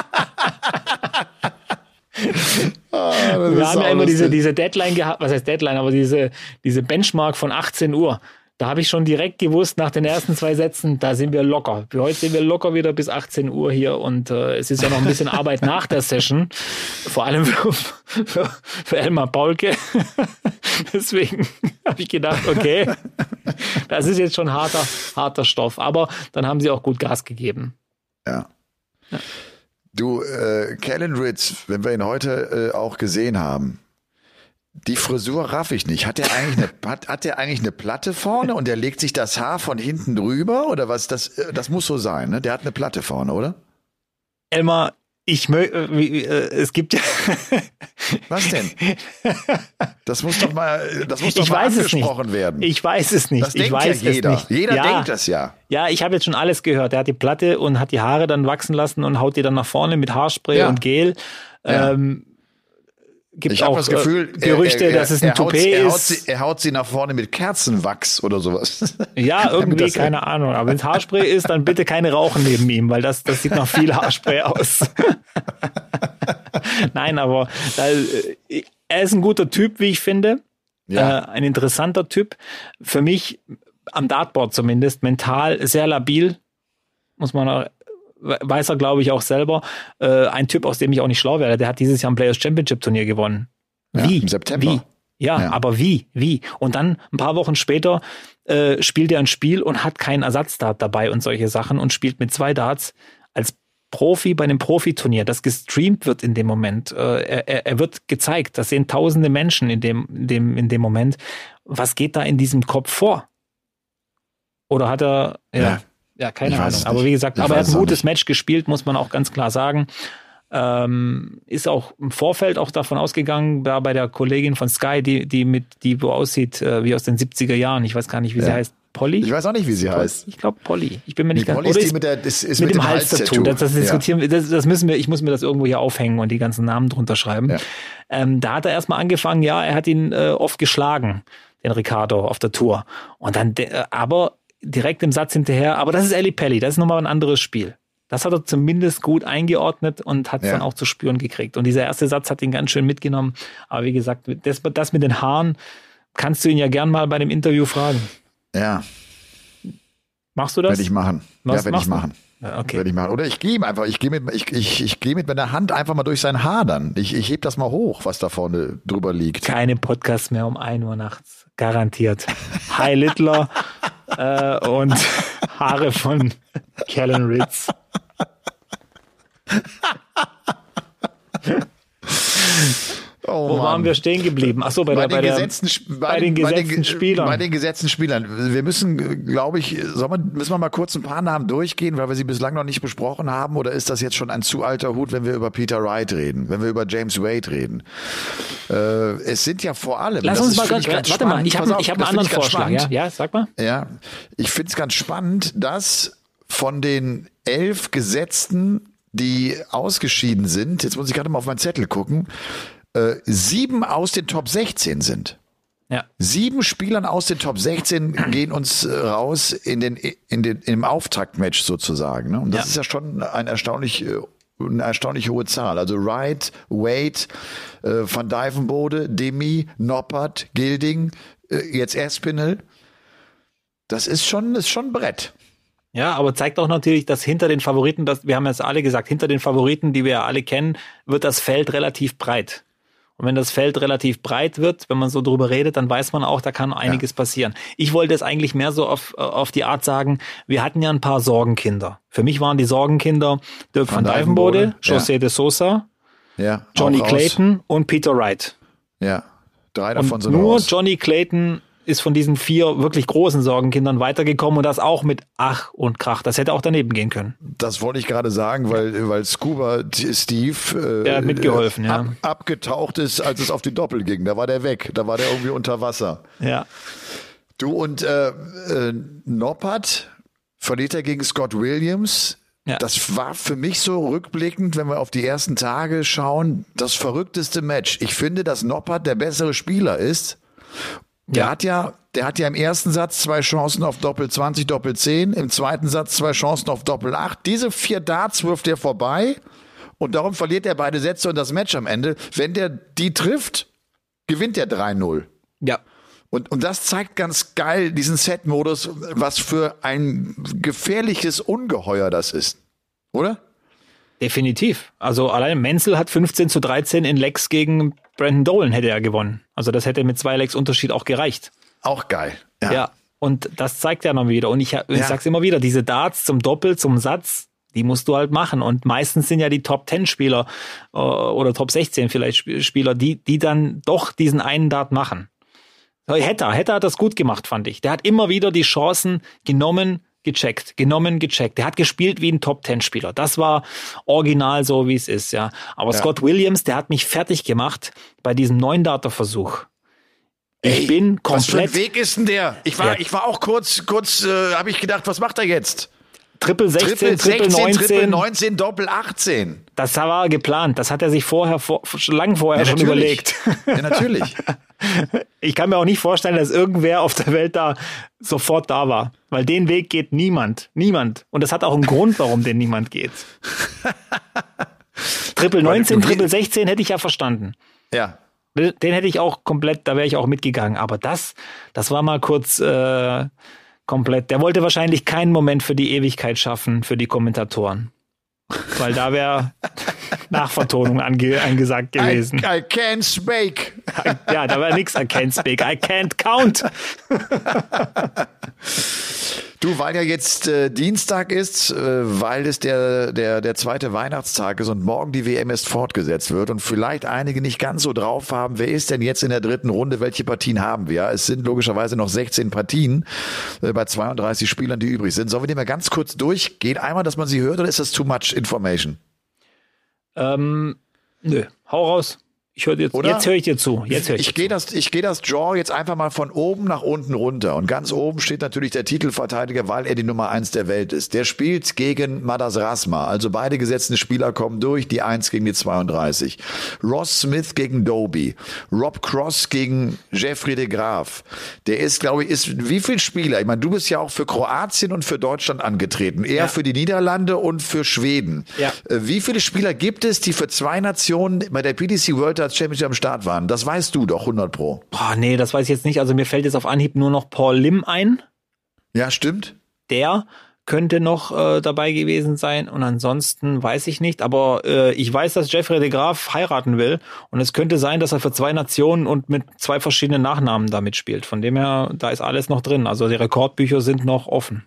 Ah, das
Wir
ist
haben ja
auch
immer diese,
lustig.
diese Deadline gehabt, was heißt Deadline, aber diese, diese Benchmark von achtzehn Uhr. Da habe ich schon direkt gewusst, nach den ersten zwei Sätzen, da sind wir locker. Für heute sind wir locker wieder bis achtzehn Uhr hier und äh, es ist ja noch ein bisschen Arbeit nach der Session. Vor allem für, für, für Elmar Paulke. Deswegen habe ich gedacht, okay, das ist jetzt schon harter, harter Stoff. Aber dann haben sie auch gut Gas gegeben.
Ja. Du, äh, Kellen Ritz, wenn wir ihn heute äh, auch gesehen haben, die Frisur raff ich nicht. Hat der eigentlich eine, hat, hat der eigentlich eine Platte vorne und der legt sich das Haar von hinten drüber oder was? Das, äh, das muss so sein, ne? Der hat eine Platte vorne, oder?
Elmar, Ich möchte, äh, es gibt ja.
Was denn? Das muss doch mal, das muss doch
ich
mal
weiß
angesprochen
es nicht.
werden.
Ich weiß es nicht.
Das
ich
denkt
weiß
ja jeder.
Es nicht.
Jeder
ja.
denkt das ja.
Ja, ich habe jetzt schon alles gehört. Er hat die Platte und hat die Haare dann wachsen lassen und haut die dann nach vorne mit Haarspray
Ja.
und Gel.
Ja.
Ähm, gibt
Ich
auch
habe das Gefühl,
äh, Gerüchte,
er, er,
dass es ein
er, haut,
Toupet
er, haut
ist.
sie, er haut sie nach vorne mit Kerzenwachs oder sowas.
Ja, irgendwie,
das-
keine Ahnung. Aber wenn es Haarspray ist, dann bitte keine rauchen neben ihm, weil das, das sieht nach viel Haarspray aus. Nein, aber da, äh, er ist ein guter Typ, wie ich finde.
Ja.
Äh, ein interessanter Typ. Für mich, am Dartboard zumindest, mental sehr labil. Muss man auch, weiß er, glaube ich, auch selber. Äh, ein Typ, aus dem ich auch nicht schlau werde. Der hat dieses Jahr ein Players Championship Turnier gewonnen.
Ja,
Wie?
im September.
Wie? Ja,
Ja.
aber wie? Wie? Und dann ein paar Wochen später äh, spielt er ein Spiel und hat keinen Ersatzdart dabei und solche Sachen und spielt mit zwei Darts als Profi bei einem Profiturnier, das gestreamt wird in dem Moment. Äh, er, er, er wird gezeigt, das sehen tausende Menschen in dem, in dem, in dem Moment. Was geht da in diesem Kopf vor? Oder hat er, ja,
Ja.
ja, keine
Ich weiß
Ahnung.
es
Aber
nicht.
wie gesagt,
Ich
aber er
weiß
hat
es
ein
auch
gutes
nicht.
Match gespielt, muss man auch ganz klar sagen. Ähm, ist auch im Vorfeld auch davon ausgegangen, da bei der Kollegin von Sky, die, die mit, die so aussieht, äh, wie aus den siebziger Jahren. Ich weiß gar nicht, wie sie
Ja.
heißt. Polly?
Ich weiß auch nicht, wie sie heißt.
Ich glaube Polly. Ich bin mir
Die
nicht ganz
Polly
oder
ist die mit, der, ist, ist
mit,
mit
dem Hals-Tattoo. Das, das
Ja.
diskutieren wir, das, das müssen wir, ich muss mir das irgendwo hier aufhängen und die ganzen Namen drunter schreiben.
Ja.
Ähm, da hat er erstmal angefangen, ja, er hat ihn äh, oft geschlagen, den Ricardo auf der Tour. Und dann, de- äh, aber direkt im Satz hinterher, aber das ist Eli Pelli, das ist nochmal ein anderes Spiel. Das hat er zumindest gut eingeordnet und hat es
Ja.
dann auch zu spüren gekriegt. Und dieser erste Satz hat ihn ganz schön mitgenommen. Aber wie gesagt, das, das mit den Haaren kannst du ihn ja gern mal bei dem Interview fragen.
Ja,
Machst du das?
werde ich machen.
Was
ja, werde ich
machst du?
machen.
Ja, okay.
Werde ich machen. Oder ich gehe ihm einfach, ich gehe mit, ich, ich, ich gehe mit meiner Hand einfach mal durch sein Haar dann. Ich, ich heb das mal hoch, was da vorne drüber liegt.
Keine Podcasts mehr um ein Uhr nachts. Garantiert. Hi Littler äh, und Haare von Callan Ritz.
Oh,
Wo
Mann.
waren wir stehen geblieben? Achso, bei,
Bei,
der, bei,
den
der,
gesetzten, Sp-
bei den gesetzten
Ge-
Spielern.
Bei den gesetzten Spielern. Wir müssen, glaube ich, soll man, müssen wir mal kurz ein paar Namen durchgehen, weil wir sie bislang noch nicht besprochen haben, oder ist das jetzt schon ein zu alter Hut, wenn wir über Peter Wright reden, wenn wir über James Wade reden? Äh, es sind ja vor allem.
Lass
das
uns
ist,
mal
finde
ganz,
ich,
warte mal, ich
Pass
habe
auf,
ich hab
das
einen
finde
anderen
ich ganz
Vorschlag. Ja,
spannend.
ja, sag mal.
Ja, ich finde es ganz spannend, dass von den elf Gesetzten, die ausgeschieden sind, jetzt muss ich gerade mal auf meinen Zettel gucken, äh, sieben aus den Top sechzehn sind.
Ja.
Sieben Spielern aus den Top sechzehn gehen uns äh, raus in den, in den, im Auftaktmatch sozusagen. Ne? Und das
Ja.
ist ja schon ein erstaunlich, äh, eine erstaunlich hohe Zahl. Also Wright, Wade, äh, Van Dijvenbode, Demi, Noppert, Gilding, äh, jetzt Espinel. Das ist schon, ist schon ein Brett.
Ja, aber zeigt auch natürlich, dass hinter den Favoriten, das, wir haben jetzt alle gesagt, hinter den Favoriten, die wir ja alle kennen, wird das Feld relativ breit. Und wenn das Feld relativ breit wird, wenn man so drüber redet, dann weiß man auch, da kann einiges ja. passieren. Ich wollte es eigentlich mehr so auf, auf die Art sagen, wir hatten ja ein paar Sorgenkinder. Für mich waren die Sorgenkinder Dirk van, van Dijvenbode, José ja. de Sosa,
ja,
Johnny Clayton und Peter Wright.
Ja, drei davon
und
sind
nur
raus.
Johnny Clayton ist von diesen vier wirklich großen Sorgenkindern weitergekommen und das auch mit Ach und Krach. Das hätte auch daneben gehen können.
Das wollte ich gerade sagen, weil, weil Scuba Steve äh,
der hat mitgeholfen,
äh,
ja.
ab, abgetaucht ist, als es auf die Doppel ging. Da war der weg. Da war der irgendwie unter Wasser.
Ja.
Du und äh, äh, Noppert verliert er gegen Scott Williams. Ja. Das war für mich so rückblickend, wenn wir auf die ersten Tage schauen, das verrückteste Match. Ich finde, dass Noppert der bessere Spieler ist. Der ja. hat ja, der hat ja im ersten Satz zwei Chancen auf Doppel zwanzig, Doppel zehn, im zweiten Satz zwei Chancen auf Doppel acht. Diese vier Darts wirft er vorbei und darum verliert er beide Sätze und das Match am Ende. Wenn der die trifft, gewinnt er drei null.
Ja.
Und, und das zeigt ganz geil diesen Set-Modus, was für ein gefährliches Ungeheuer das ist. Oder?
Definitiv. Also allein Menzel hat fünfzehn zu dreizehn in Legs gegen Brandon Dolan hätte er gewonnen. Also das hätte mit zwei Legs Unterschied auch gereicht.
Auch geil. Ja.
ja. Und das zeigt ja noch wieder. Und ich, ich ja. sag's immer wieder, diese Darts zum Doppel, zum Satz, die musst du halt machen. Und meistens sind ja die Top zehn Spieler äh, oder Top sechzehn vielleicht Spieler, die, die dann doch diesen einen Dart machen. Hetter, Hetter hat das gut gemacht, fand ich. Der hat immer wieder die Chancen genommen, gecheckt, genommen, gecheckt. Der hat gespielt wie ein Top-Ten-Spieler. Das war original so, wie es ist, ja. Aber ja. Scott Williams, der hat mich fertig gemacht bei diesem Neun-Data-Versuch. Ich
Ey,
bin komplett...
Was für ein Weg ist denn der? Ich war,
ja.
ich war auch kurz, kurz, äh, habe ich gedacht, was macht er jetzt?
Triple sechzehn, Triple neunzehn,
Triple neunzehn, Doppel achtzehn.
Das war geplant. Das hat er sich vorher, vor, lang vorher
ja,
schon überlegt.
Ja, natürlich.
Ich kann mir auch nicht vorstellen, dass irgendwer auf der Welt da sofort da war. Weil den Weg geht niemand. Niemand. Und das hat auch einen Grund, warum den niemand geht. Triple neunzehn, Triple sechzehn hätte ich ja verstanden.
Ja.
Den hätte ich auch komplett, da wäre ich auch mitgegangen. Aber das, das war mal kurz äh, komplett. Der wollte wahrscheinlich keinen Moment für die Ewigkeit schaffen, für die Kommentatoren. Weil da wäre Nachvertonung ange, angesagt gewesen.
I, I can't speak.
Ja, da war nix, I can't speak, I can't count.
Du, weil ja jetzt äh, Dienstag ist, äh, weil es der, der, der zweite Weihnachtstag ist und morgen die W M erst fortgesetzt wird und vielleicht einige nicht ganz so drauf haben, wer ist denn jetzt in der dritten Runde, welche Partien haben wir? Es sind logischerweise noch sechzehn Partien äh, bei zweiunddreißig Spielern, die übrig sind. Sollen wir die mal ganz kurz durchgehen? Einmal, dass man sie hört, oder ist das too much information?
Ähm, nö, hau raus. Ich höre jetzt, jetzt höre ich dir zu. Jetzt höre ich
ich gehe das, ich gehe das Draw jetzt einfach mal von oben nach unten runter. Und ganz oben steht natürlich der Titelverteidiger, weil er die Nummer eins der Welt ist. Der spielt gegen Madas Rasma. Also beide gesetzten Spieler kommen durch, die eins gegen die zweiunddreißig. Ross Smith gegen Doby. Rob Cross gegen Jeffrey de Graaf. Der ist, glaube ich, ist, wie viel Spieler? Ich meine, du bist ja auch für Kroatien und für Deutschland angetreten. Eher ja. für die Niederlande und für Schweden.
Ja.
Wie viele Spieler gibt es, die für zwei Nationen bei der P D C World als Championship am Start waren? Das weißt du doch, hundert Pro.
Boah, nee, das weiß ich jetzt nicht. Also mir fällt jetzt auf Anhieb nur noch Paul Lim ein.
Ja, stimmt.
Der könnte noch äh, dabei gewesen sein und ansonsten weiß ich nicht. Aber äh, ich weiß, dass Jeffrey de Graaf heiraten will und es könnte sein, dass er für zwei Nationen und mit zwei verschiedenen Nachnamen da mitspielt. Von dem her, da ist alles noch drin. Also die Rekordbücher sind noch offen.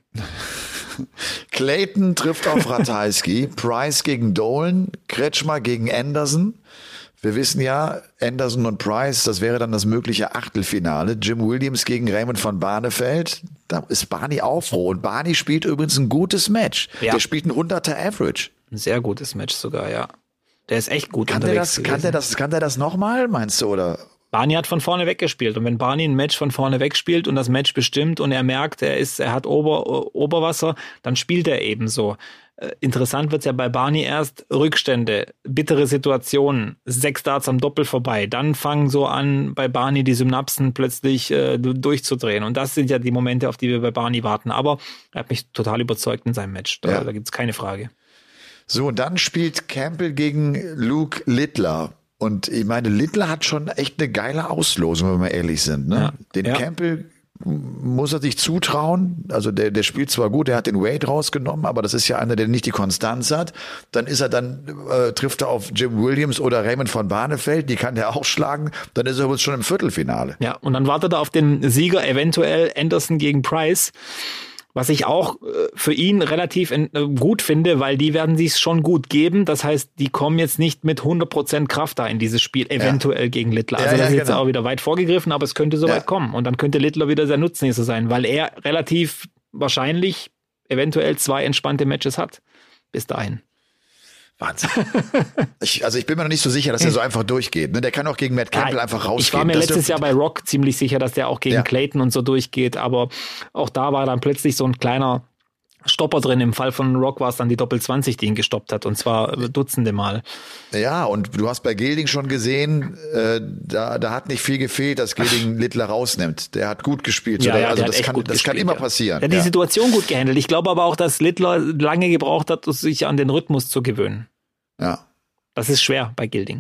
Clayton trifft auf Ratajski, Price gegen Dolan, Kretschmer gegen Anderson. Wir wissen ja, Anderson und Price, das wäre dann das mögliche Achtelfinale. Jim Williams gegen Raymond van Barneveld. Da ist Barney auch froh. Und Barney spielt übrigens ein gutes Match. Ja. Der spielt ein hunderter Average.
Ein sehr gutes Match sogar, ja. Der ist echt gut
kann
unterwegs
der das, kann der das, kann der das nochmal, meinst du, oder?
Barney hat von vorne weggespielt. Und wenn Barney ein Match von vorne wegspielt und das Match bestimmt und er merkt, er ist, er hat Ober, Oberwasser, dann spielt er eben so. Interessant wird's ja bei Barney erst, Rückstände, bittere Situationen, sechs Darts am Doppel vorbei, dann fangen so an, bei Barney die Synapsen plötzlich äh, durchzudrehen und das sind ja die Momente, auf die wir bei Barney warten, aber er hat mich total überzeugt in seinem Match, da, ja. da gibt's keine Frage.
So, und dann spielt Campbell gegen Luke Littler. Und ich meine, Littler hat schon echt eine geile Auslosung, wenn wir ehrlich sind. Ne?
Ja.
Den
ja.
Campbell muss er sich zutrauen. Also der, der spielt zwar gut, der hat den Weight rausgenommen, aber das ist ja einer, der nicht die Konstanz hat. Dann ist er dann, äh, trifft er auf Jim Williams oder Raymond van Barneveld, die kann der auch schlagen. Dann ist er übrigens schon im Viertelfinale.
Ja, und dann wartet er auf den Sieger, eventuell Anderson gegen Price. Was ich auch für ihn relativ gut finde, weil die werden sich schon gut geben. Das heißt, die kommen jetzt nicht mit hundert Prozent Kraft da in dieses Spiel, eventuell ja. gegen Littler. Also ja, ja, das ist jetzt genau. auch wieder weit vorgegriffen, aber es könnte soweit ja. kommen. Und dann könnte Littler wieder sehr Nutznießer sein, weil er relativ wahrscheinlich eventuell zwei entspannte Matches hat. Bis dahin.
Wahnsinn. ich, also ich bin mir noch nicht so sicher, dass er so einfach durchgeht. Ne? Der kann auch gegen Matt Campbell ja, einfach rausgehen.
Ich war mir
das
letztes Jahr bei Rock ziemlich sicher, dass der auch gegen ja. Clayton und so durchgeht, aber auch da war dann plötzlich so ein kleiner Stopper drin. Im Fall von Rock war es dann die Doppel zwanzig, die ihn gestoppt hat, und zwar Dutzende Mal.
Ja, und du hast bei Gilding schon gesehen, äh, da, da hat nicht viel gefehlt, dass Gilding Littler rausnimmt. Der hat gut gespielt.
Ja,
der,
ja,
also
der
das, kann, das
gespielt,
kann immer
ja.
passieren.
Der hat die
ja.
Situation gut gehandelt. Ich glaube aber auch, dass Littler lange gebraucht hat, sich an den Rhythmus zu gewöhnen.
Ja.
Das ist schwer bei Gilding.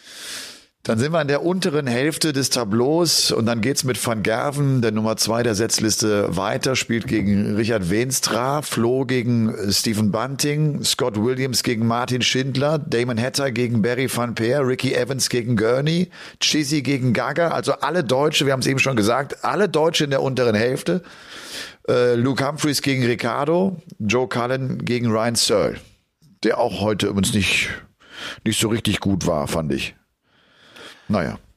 Dann sind wir in der unteren Hälfte des Tableaus und dann geht's mit Van Gerven, der Nummer zwei der Setzliste, weiter, spielt gegen Richard Veenstra, Flo gegen Stephen Bunting, Scott Williams gegen Martin Schindler, Damon Hatter gegen Barry van Peer, Ricky Evans gegen Gurney, Chizzy gegen Gaga, also alle Deutsche, wir haben es eben schon gesagt, alle Deutsche in der unteren Hälfte, äh, Luke Humphreys gegen Ricardo, Joe Cullen gegen Ryan Searle, der auch heute übrigens nicht nicht so richtig gut war, fand ich. Naja.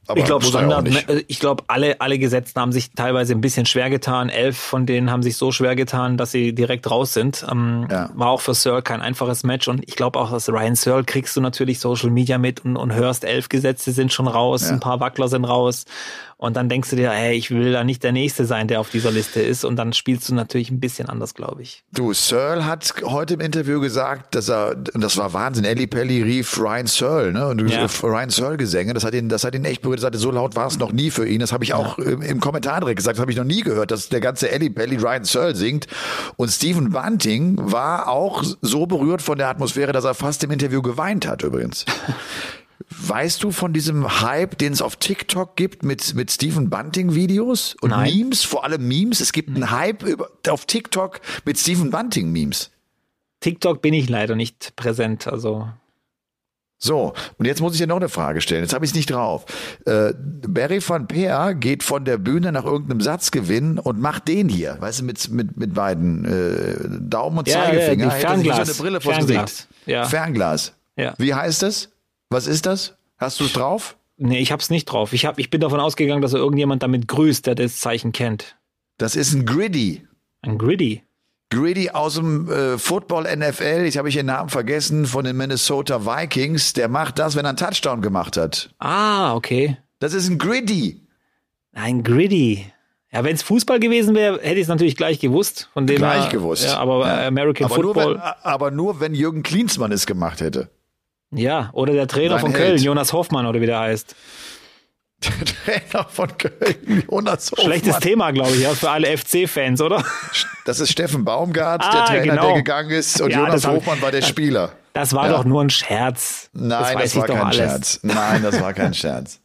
Aber
ich glaube,
muss er ja auch
Standard,
nicht.
ich glaube, alle, alle Gesetzten haben sich teilweise ein bisschen schwer getan. Elf von denen haben sich so schwer getan, dass sie direkt raus sind. Ähm,
Ja.
War auch für Searle kein einfaches Match. Und ich glaube auch, dass Ryan Searle kriegst du natürlich Social Media mit und, und hörst, elf Gesetze sind schon raus,
Ja.
ein paar Wackler sind raus. Und dann denkst du dir, hey, ich will da nicht der Nächste sein, der auf dieser Liste ist. Und dann spielst du natürlich ein bisschen anders, glaube ich.
Du, Searle hat heute im Interview gesagt, dass er, und das war Wahnsinn, Ellie Pelli rief Ryan Searle, ne? Und
Ja.
Ryan Searle-Gesänge, das hat ihn, das hat ihn echt berührt. Er sagte, so laut war es noch nie für ihn. Das habe ich auch im, im Kommentar direkt gesagt, das habe ich noch nie gehört, dass der ganze Ellie Pelli Ryan Searle singt. Und Stephen Bunting war auch so berührt von der Atmosphäre, dass er fast im Interview geweint hat übrigens. Weißt du von diesem Hype, den es auf TikTok gibt mit, mit Stephen Bunting-Videos und
Nein.
Memes, vor allem Memes? Es gibt einen Hype über, auf TikTok mit Stephen Bunting-Memes.
TikTok bin ich leider nicht präsent, also.
So, und jetzt muss ich dir noch eine Frage stellen. Jetzt habe ich es nicht drauf. Äh, Barry van Peer geht von der Bühne nach irgendeinem Satzgewinn und macht den hier, weißt du, mit, mit, mit beiden äh, Daumen und
Ja,
Zeigefinger.
ja, die
Hält er sich wie so
Fernglas.
eine Brille vors
Fernglas.
Gesicht.
Ja.
Fernglas.
Ja.
Wie heißt es? Was ist das? Hast du es drauf?
Nee, ich hab's nicht drauf. Ich, hab, ich bin davon ausgegangen, dass er irgendjemand damit grüßt, der das Zeichen kennt.
Das ist ein Griddy.
Ein Griddy.
Griddy aus dem äh, Football N F L, ich habe ich den Namen vergessen, von den Minnesota Vikings, der macht das, wenn er einen Touchdown gemacht hat.
Ah, okay.
Das ist ein Griddy.
Ein Griddy. Ja, wenn es Fußball gewesen wäre, hätte ich es natürlich gleich gewusst. Von dem
Gleich
her,
gewusst.
Ja, aber
Ja.
American
aber
Football.
Nur wenn, aber nur, wenn Jürgen Klinsmann es gemacht hätte.
Ja, oder der Trainer
Sein
von
Held.
Köln, Jonas Hoffmann oder wie der heißt.
Der Trainer von Köln, Jonas Hofmann.
Schlechtes Thema, glaube ich, ja, für alle F C-Fans, oder?
Das ist Steffen Baumgart,
Ah,
der Trainer,
genau.
der gegangen ist, und
Ja,
Jonas
das hab-
Hofmann war der Spieler.
Das war
Ja.
doch nur ein Scherz.
Nein,
das,
das,
weiß
war
ich doch
kein
alles.
Scherz. Nein, das war kein Scherz.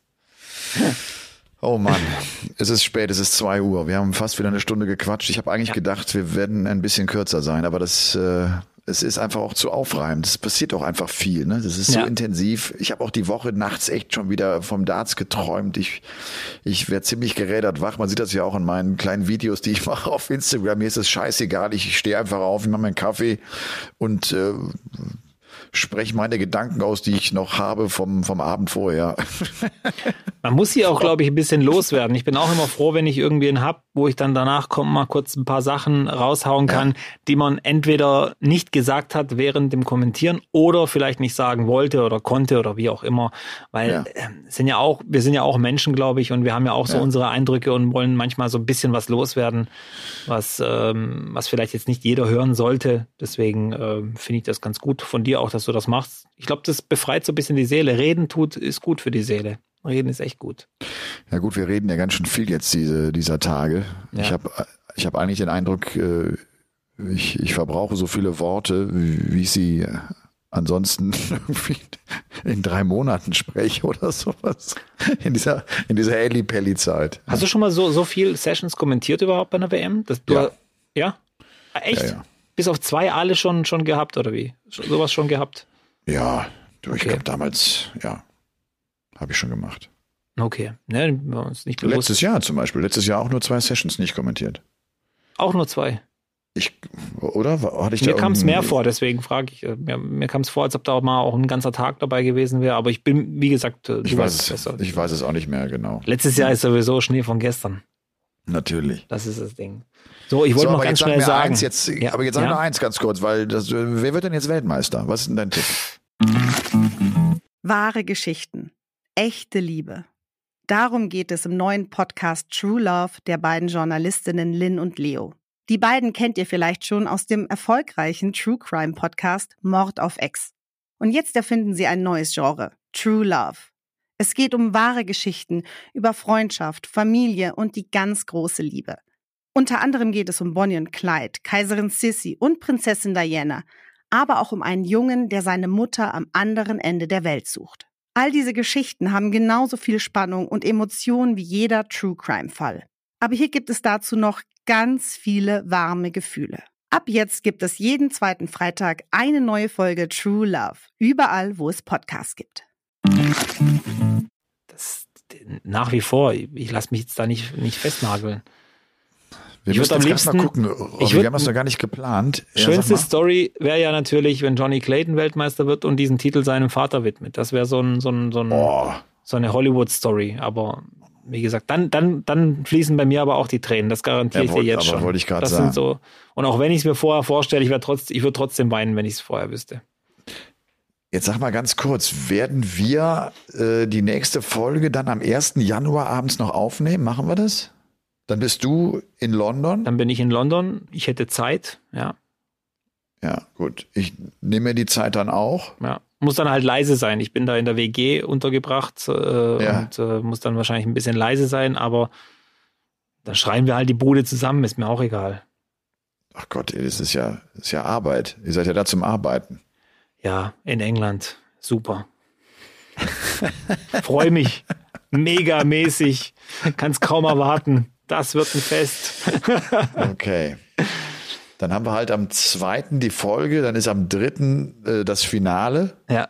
Oh Mann, es ist spät, es ist zwei Uhr. Wir haben fast wieder eine Stunde gequatscht. Ich habe eigentlich
Ja.
gedacht, wir werden ein bisschen kürzer sein, aber das, äh, es ist einfach auch zu aufreibend. Es passiert auch einfach viel. Ne? Das ist so
Ja.
intensiv. Ich habe auch die Woche nachts echt schon wieder vom Darts geträumt. Ich, ich werde ziemlich gerädert wach. Man sieht das ja auch in meinen kleinen Videos, die ich mache auf Instagram. Mir ist es scheißegal. Ich, ich stehe einfach auf, ich mache meinen Kaffee und äh, spreche meine Gedanken aus, die ich noch habe vom, vom Abend vorher.
Man muss sie auch, glaube ich, ein bisschen loswerden. Ich bin auch immer froh, wenn ich irgendwen hab, wo ich dann danach komme, mal kurz ein paar Sachen raushauen kann,
Ja.
die man entweder nicht gesagt hat während dem Kommentieren oder vielleicht nicht sagen wollte oder konnte oder wie auch immer. Weil
Ja.
äh, sind ja auch, wir sind ja auch Menschen, glaube ich, und wir haben ja auch so
Ja.
unsere Eindrücke und wollen manchmal so ein bisschen was loswerden, was, ähm, was vielleicht jetzt nicht jeder hören sollte. Deswegen ähm, finde ich das ganz gut von dir auch, dass du das machst. Ich glaube, das befreit so ein bisschen die Seele. Reden tut, ist gut für die Seele. Reden ist echt gut.
Ja gut, wir reden ja ganz schön viel jetzt diese, dieser Tage.
Ja.
Ich habe ich hab eigentlich den Eindruck, äh, ich, ich verbrauche so viele Worte, wie wie ich sie äh, ansonsten irgendwie in drei Monaten spreche oder sowas. In dieser, in dieser Elli-Pelli-Zeit.
Hast du schon mal so, so viel Sessions kommentiert überhaupt bei einer W M? Dass du,
Ja.
Ja? Ah, echt?
Ja, ja.
Bis auf zwei alle schon, schon gehabt, oder wie? Sch- Sowas schon gehabt?
Ja, du, ich
Okay.
glaube damals, ja, habe ich schon gemacht.
Okay. Ne, war uns nicht bewusst.
Letztes Jahr zum Beispiel. Letztes Jahr auch nur zwei Sessions nicht kommentiert.
Auch nur zwei.
Ich, oder? War- Hatte ich da
Mir kam es
irgendein-
mehr vor, deswegen frage ich. äh, Mir, mir kam es vor, als ob da mal auch ein ganzer Tag dabei gewesen wäre. Aber ich bin, wie gesagt, äh, du
Ich
weißt
weiß,
es besser.
ich weiß es auch nicht mehr genau.
Letztes Jahr ist sowieso Schnee von gestern.
Natürlich.
Das ist das Ding. So, ich wollte
So,
noch
aber
ganz
jetzt sag
schnell
mir
sagen.
Eins jetzt,
Ja.
aber jetzt sag
Ja?
noch eins ganz kurz, weil das, äh, wer wird denn jetzt Weltmeister? Was ist denn dein Tipp?
Wahre Geschichten. Echte Liebe. Darum geht es im neuen Podcast True Love der beiden Journalistinnen Lynn und Leo. Die beiden kennt ihr vielleicht schon aus dem erfolgreichen True Crime Podcast Mord auf Ex. Und jetzt erfinden sie ein neues Genre, True Love. Es geht um wahre Geschichten über Freundschaft, Familie und die ganz große Liebe. Unter anderem geht es um Bonnie und Clyde, Kaiserin Sissi und Prinzessin Diana, aber auch um einen Jungen, der seine Mutter am anderen Ende der Welt sucht. All diese Geschichten haben genauso viel Spannung und Emotionen wie jeder True-Crime-Fall. Aber hier gibt es dazu noch ganz viele warme Gefühle. Ab jetzt gibt es jeden zweiten Freitag eine neue Folge True Love, überall, wo es Podcasts gibt.
Das, nach wie vor, ich lasse mich jetzt da nicht, nicht festnageln.
Wir
Ich
müssen
würd am
jetzt grad mal
liebsten-
gucken. Robby,
ich würd-
wir haben das doch gar nicht geplant. Ja,
Schönste
sag mal.
Story wäre ja natürlich, wenn Johnny Clayton Weltmeister wird und diesen Titel seinem Vater widmet. Das wäre so ein, so ein, so ein
Oh,
so eine Hollywood-Story. Aber wie gesagt, dann, dann, dann fließen bei mir aber auch die Tränen. Das garantiere
Ja,
ich dir jetzt
aber
schon.
wollte ich gerade
das
sagen.
Sind so, und auch wenn ich es mir vorher vorstelle, ich, wär trotz, ich würde trotzdem weinen, wenn ich es vorher wüsste.
Jetzt sag mal ganz kurz, werden wir äh, die nächste Folge dann am ersten Januar abends noch aufnehmen? Machen wir das? Dann bist du in London?
Dann bin ich in London. Ich hätte Zeit, ja.
Ja, gut. Ich nehme mir die Zeit dann auch.
Ja. Muss dann halt leise sein. Ich bin da in der W G untergebracht äh,
Ja.
und äh, muss dann wahrscheinlich ein bisschen leise sein, aber dann schreien wir halt die Bude zusammen, ist mir auch egal.
Ach Gott, ey, das ist ja, das ist ja Arbeit. Ihr seid ja da zum Arbeiten.
Ja, in England. Super. Freue mich. Megamäßig. Kann's kaum erwarten. Das wird ein Fest.
Okay. Dann haben wir halt am zweiten die Folge, dann ist am dritten äh, das Finale.
Ja.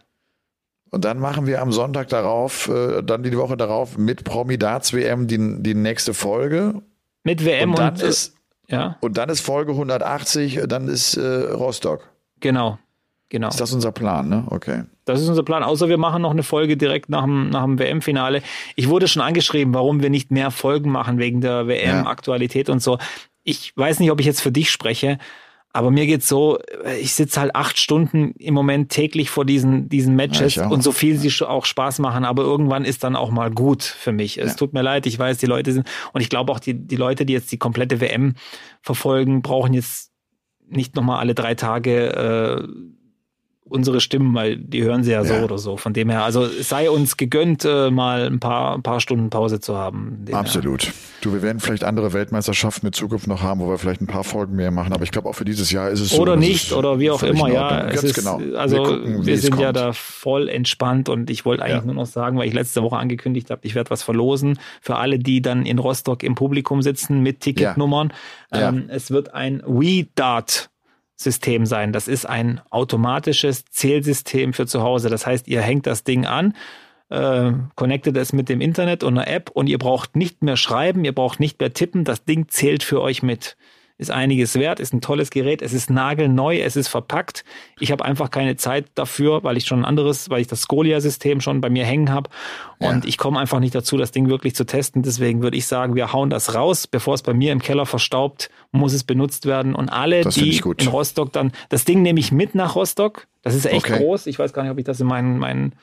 Und dann machen wir am Sonntag darauf, äh, dann die Woche darauf mit Promi Darts W M die, die nächste Folge.
Mit W M
Und dann
und,
ist,
ja,
und dann ist Folge hundertachtzig, dann ist äh, Rostock.
genau. Genau.
Ist das unser Plan, ne? Okay.
Das ist unser Plan, außer wir machen noch eine Folge direkt nach dem, nach dem W M-Finale. Ich wurde schon angeschrieben, warum wir nicht mehr Folgen machen wegen der W M-Aktualität und so. Ich weiß nicht, ob ich jetzt für dich spreche, aber mir geht's so, ich sitze halt acht Stunden im Moment täglich vor diesen, diesen Matches
Ja, ich auch.
und so viel sie auch Spaß machen, aber irgendwann ist dann auch mal gut für mich. Es
Ja.
tut mir leid, ich weiß, die Leute sind, und ich glaube auch, die, die Leute, die jetzt die komplette W M verfolgen, brauchen jetzt nicht nochmal alle drei Tage äh, unsere Stimmen, weil die hören sie ja so
Ja.
oder so. Von dem her, also es sei uns gegönnt, äh, mal ein paar, ein paar Stunden Pause zu haben. Dem
Absolut. Du, wir werden vielleicht andere Weltmeisterschaften in Zukunft noch haben, wo wir vielleicht ein paar Folgen mehr machen, aber ich glaube auch für dieses Jahr ist es
her.
so.
Oder
dass
nicht,
es
oder wie auch
völlig
immer,
in
ja.
Ordnung.
Es
Ganz
ist,
genau.
Also
wir,
wir,
gucken, wie es
sind ja
kommt.
da voll entspannt und ich wollte eigentlich
Ja.
nur noch sagen, weil ich letzte Woche angekündigt habe, ich werde was verlosen für alle, die dann in Rostock im Publikum sitzen mit Ticketnummern.
Ja.
Ähm, es wird ein Wii-Dart System sein. Das ist ein automatisches Zählsystem für zu Hause. Das heißt, ihr hängt das Ding an, äh, connectet es mit dem Internet und einer App und ihr braucht nicht mehr schreiben, ihr braucht nicht mehr tippen. Das Ding zählt für euch mit. Ist einiges wert, ist ein tolles Gerät, es ist nagelneu, es ist verpackt. Ich habe einfach keine Zeit dafür, weil ich schon ein anderes, weil ich das Scolia-System schon bei mir hängen habe und
Ja.
ich komme einfach nicht dazu, das Ding wirklich zu testen. Deswegen würde ich sagen, wir hauen das raus, bevor es bei mir im Keller verstaubt, muss es benutzt werden und alle,
Das finde
die
ich gut.
in Rostock dann, das Ding nehme ich mit nach Rostock. Das ist echt
Okay.
groß. Ich weiß gar nicht, ob ich das in meinen, meinen,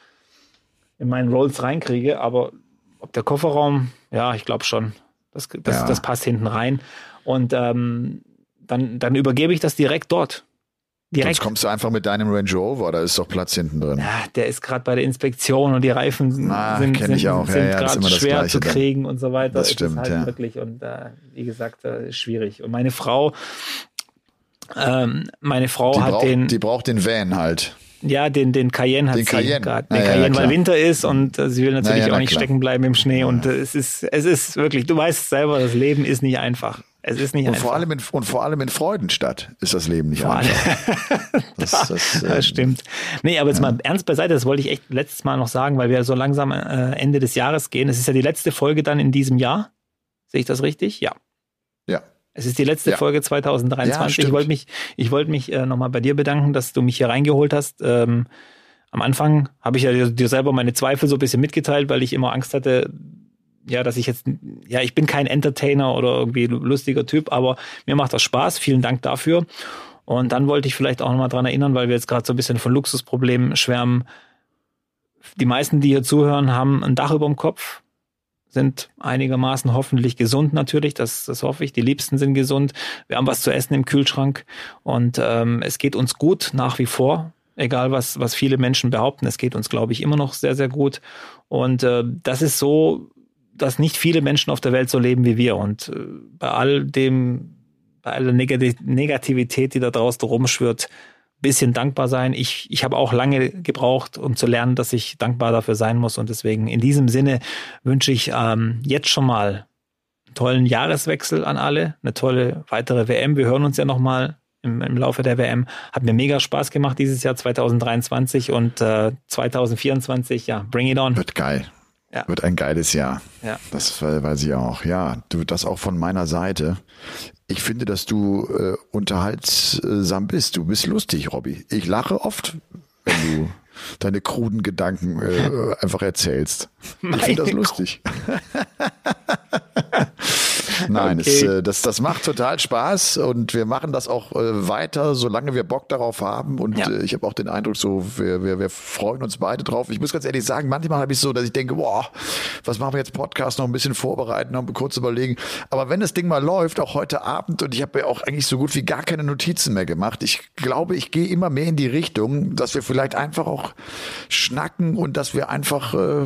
in meinen Rolls reinkriege, aber ob der Kofferraum, ja, ich glaube schon. Das, das,
Ja.
das passt hinten rein. Und ähm, dann, dann übergebe ich das direkt dort. Direkt.
Sonst kommst du einfach mit deinem Range Rover, da ist doch Platz hinten drin.
Ja, der ist gerade bei der Inspektion und die Reifen sind,
Ah,
sind,
kenn
sind,
ich auch. Ja,
sind
ja, das ist
gerade
immer das
schwer
Gleiche
zu
dann.
kriegen und so weiter.
Das
Es
stimmt,
ist halt
ja.
wirklich und äh, wie gesagt, äh, ist schwierig. Und meine Frau, ähm, meine Frau
Die
hat
braucht,
den,
die braucht den Van halt.
ja, den, den Cayenne hat
Den
sie
Cayenne.
gerade.
Na
Den
ja,
Cayenne,
na
weil
klar.
Winter ist und äh, sie will natürlich
Na ja,
auch
na
nicht
klar.
stecken bleiben im Schnee. Und äh, es ist, es ist wirklich, du weißt selber, das Leben ist nicht einfach. Es ist nicht
Und
einfach.
vor, allem in, und vor allem in Freudenstadt ist das Leben nicht
Vor allem.
einfach. Das, das, äh,
Das stimmt. Nee, aber jetzt mal ernst beiseite, das wollte ich echt letztes Mal noch sagen, weil wir so langsam äh, Ende des Jahres gehen. Es ist ja die letzte Folge dann in diesem Jahr. Sehe ich das richtig? Ja.
Ja.
Es ist die letzte
Ja.
Folge zwanzig
Ja,
dreiundzwanzig.
stimmt.
ich wollte mich, ich wollte mich äh, nochmal bei dir bedanken, dass du mich hier reingeholt hast. Ähm, am Anfang habe ich ja dir, dir selber meine Zweifel so ein bisschen mitgeteilt, weil ich immer Angst hatte, ja, dass ich jetzt, ja, ich bin kein Entertainer oder irgendwie lustiger Typ, aber mir macht das Spaß. Vielen Dank dafür. Und dann wollte ich vielleicht auch nochmal dran erinnern, weil wir jetzt gerade so ein bisschen von Luxusproblemen schwärmen. Die meisten, die hier zuhören, haben ein Dach über dem Kopf, sind einigermaßen hoffentlich gesund natürlich, das, das hoffe ich. Die Liebsten sind gesund. Wir haben was zu essen im Kühlschrank und ähm, es geht uns gut nach wie vor. Egal, was, was viele Menschen behaupten, es geht uns, glaube ich, immer noch sehr, sehr gut. Und äh, das ist so, dass nicht viele Menschen auf der Welt so leben wie wir. Und äh, bei all dem, bei aller Negati- Negativität, die da draußen rumschwirrt, bisschen dankbar sein. Ich, ich habe auch lange gebraucht, um zu lernen, dass ich dankbar dafür sein muss. Und deswegen in diesem Sinne wünsche ich ähm, jetzt schon mal einen tollen Jahreswechsel an alle, eine tolle weitere W M. Wir hören uns ja nochmal im, im Laufe der W M. Hat mir mega Spaß gemacht dieses Jahr zwanzig dreiundzwanzig und äh, zwanzig vierundzwanzig, ja, bring it on.
Wird geil.
Ja.
Wird ein geiles Jahr.
Ja.
Das weiß ich auch. Ja, du, das auch von meiner Seite. Ich finde, dass du äh, unterhaltsam bist. Du bist lustig, Robby. Ich lache oft, wenn du deine kruden Gedanken äh, einfach erzählst. Ich finde das lustig. Nein,
Okay.
es, äh, das, das macht total Spaß und wir machen das auch äh, weiter, solange wir Bock darauf haben. Und
Ja.
äh, ich habe auch den Eindruck, so wir, wir, wir freuen uns beide drauf. Ich muss ganz ehrlich sagen, manchmal habe ich so, dass ich denke, boah, was machen wir jetzt Podcast, noch ein bisschen vorbereiten, noch kurz überlegen. Aber wenn das Ding mal läuft, auch heute Abend, und ich habe ja auch eigentlich so gut wie gar keine Notizen mehr gemacht. Ich glaube, ich gehe immer mehr in die Richtung, dass wir vielleicht einfach auch schnacken und dass wir einfach äh,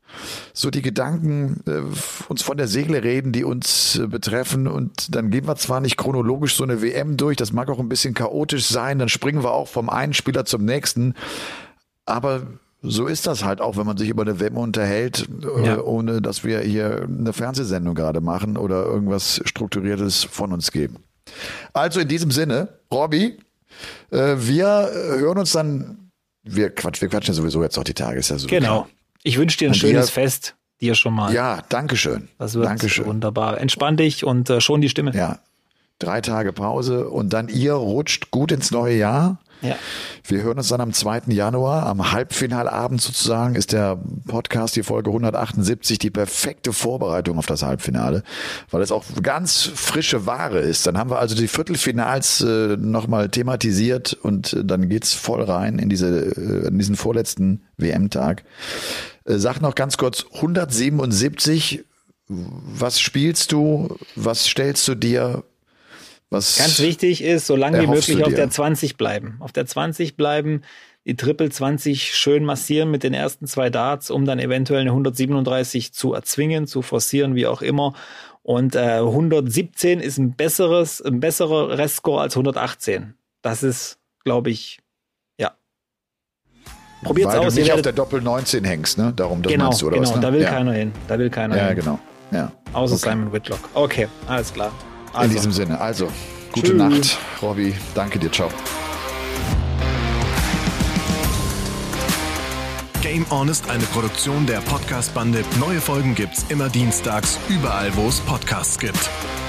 so die Gedanken äh, uns von der Seele reden, die uns äh, betreffen, und dann gehen wir zwar nicht chronologisch so eine W M durch, das mag auch ein bisschen chaotisch sein, dann springen wir auch vom einen Spieler zum nächsten, aber so ist das halt auch, wenn man sich über eine W M unterhält, äh,
Ja.
ohne dass wir hier eine Fernsehsendung gerade machen oder irgendwas Strukturiertes von uns geben. Also in diesem Sinne, Robby, äh, wir hören uns dann, wir, Quatsch, wir quatschen ja sowieso jetzt auch die Tage, ist ja so
Genau.
klar.
Ich wünsche dir ein
Und
schönes
dir-
Fest, dir schon mal.
Ja, danke schön.
Das wird
Dankeschön.
wunderbar. Entspann dich und äh, schon die Stimme.
Ja, drei Tage Pause und dann ihr rutscht gut ins neue Jahr.
Ja.
Wir hören uns dann am zweiten Januar, am Halbfinalabend sozusagen, ist der Podcast, die Folge hundertachtundsiebzig, die perfekte Vorbereitung auf das Halbfinale, weil es auch ganz frische Ware ist. Dann haben wir also die Viertelfinals äh, nochmal thematisiert und äh, dann geht's voll rein in diese, äh, in diesen vorletzten W M-Tag. Äh, sag noch ganz kurz, hundertsiebenundsiebzig, was spielst du, was stellst du dir? Was
Ganz wichtig ist, so lange wie
erhoffst
möglich
du
auf
dir?
der zwanzig bleiben. Auf der zwanzig bleiben, die Triple zwanzig schön massieren mit den ersten zwei Darts, um dann eventuell eine hundertsiebenunddreißig zu erzwingen, zu forcieren, wie auch immer. Und äh, hundertsiebzehn ist ein besseres, ein besserer Restscore als hundertachtzehn. Das ist, glaube ich, ja. Probiert's
Weil
aus.
du
ihr
nicht auf
werdet-
der Doppel neunzehn hängst, ne? Darum, das
genau,
meinst du, oder
genau.
was? Ne?
Da will
ja.
keiner hin. Da will keiner
Ja,
hin.
genau. Ja.
Außer
Okay.
Simon Whitlock. Okay, alles klar.
In
Also,
diesem Sinne. Also, gute
Tschüss.
Nacht, Robby. Danke dir. Ciao.
Game On ist eine Produktion der Podcast-Bande. Neue Folgen gibt's immer dienstags, überall, wo es Podcasts gibt.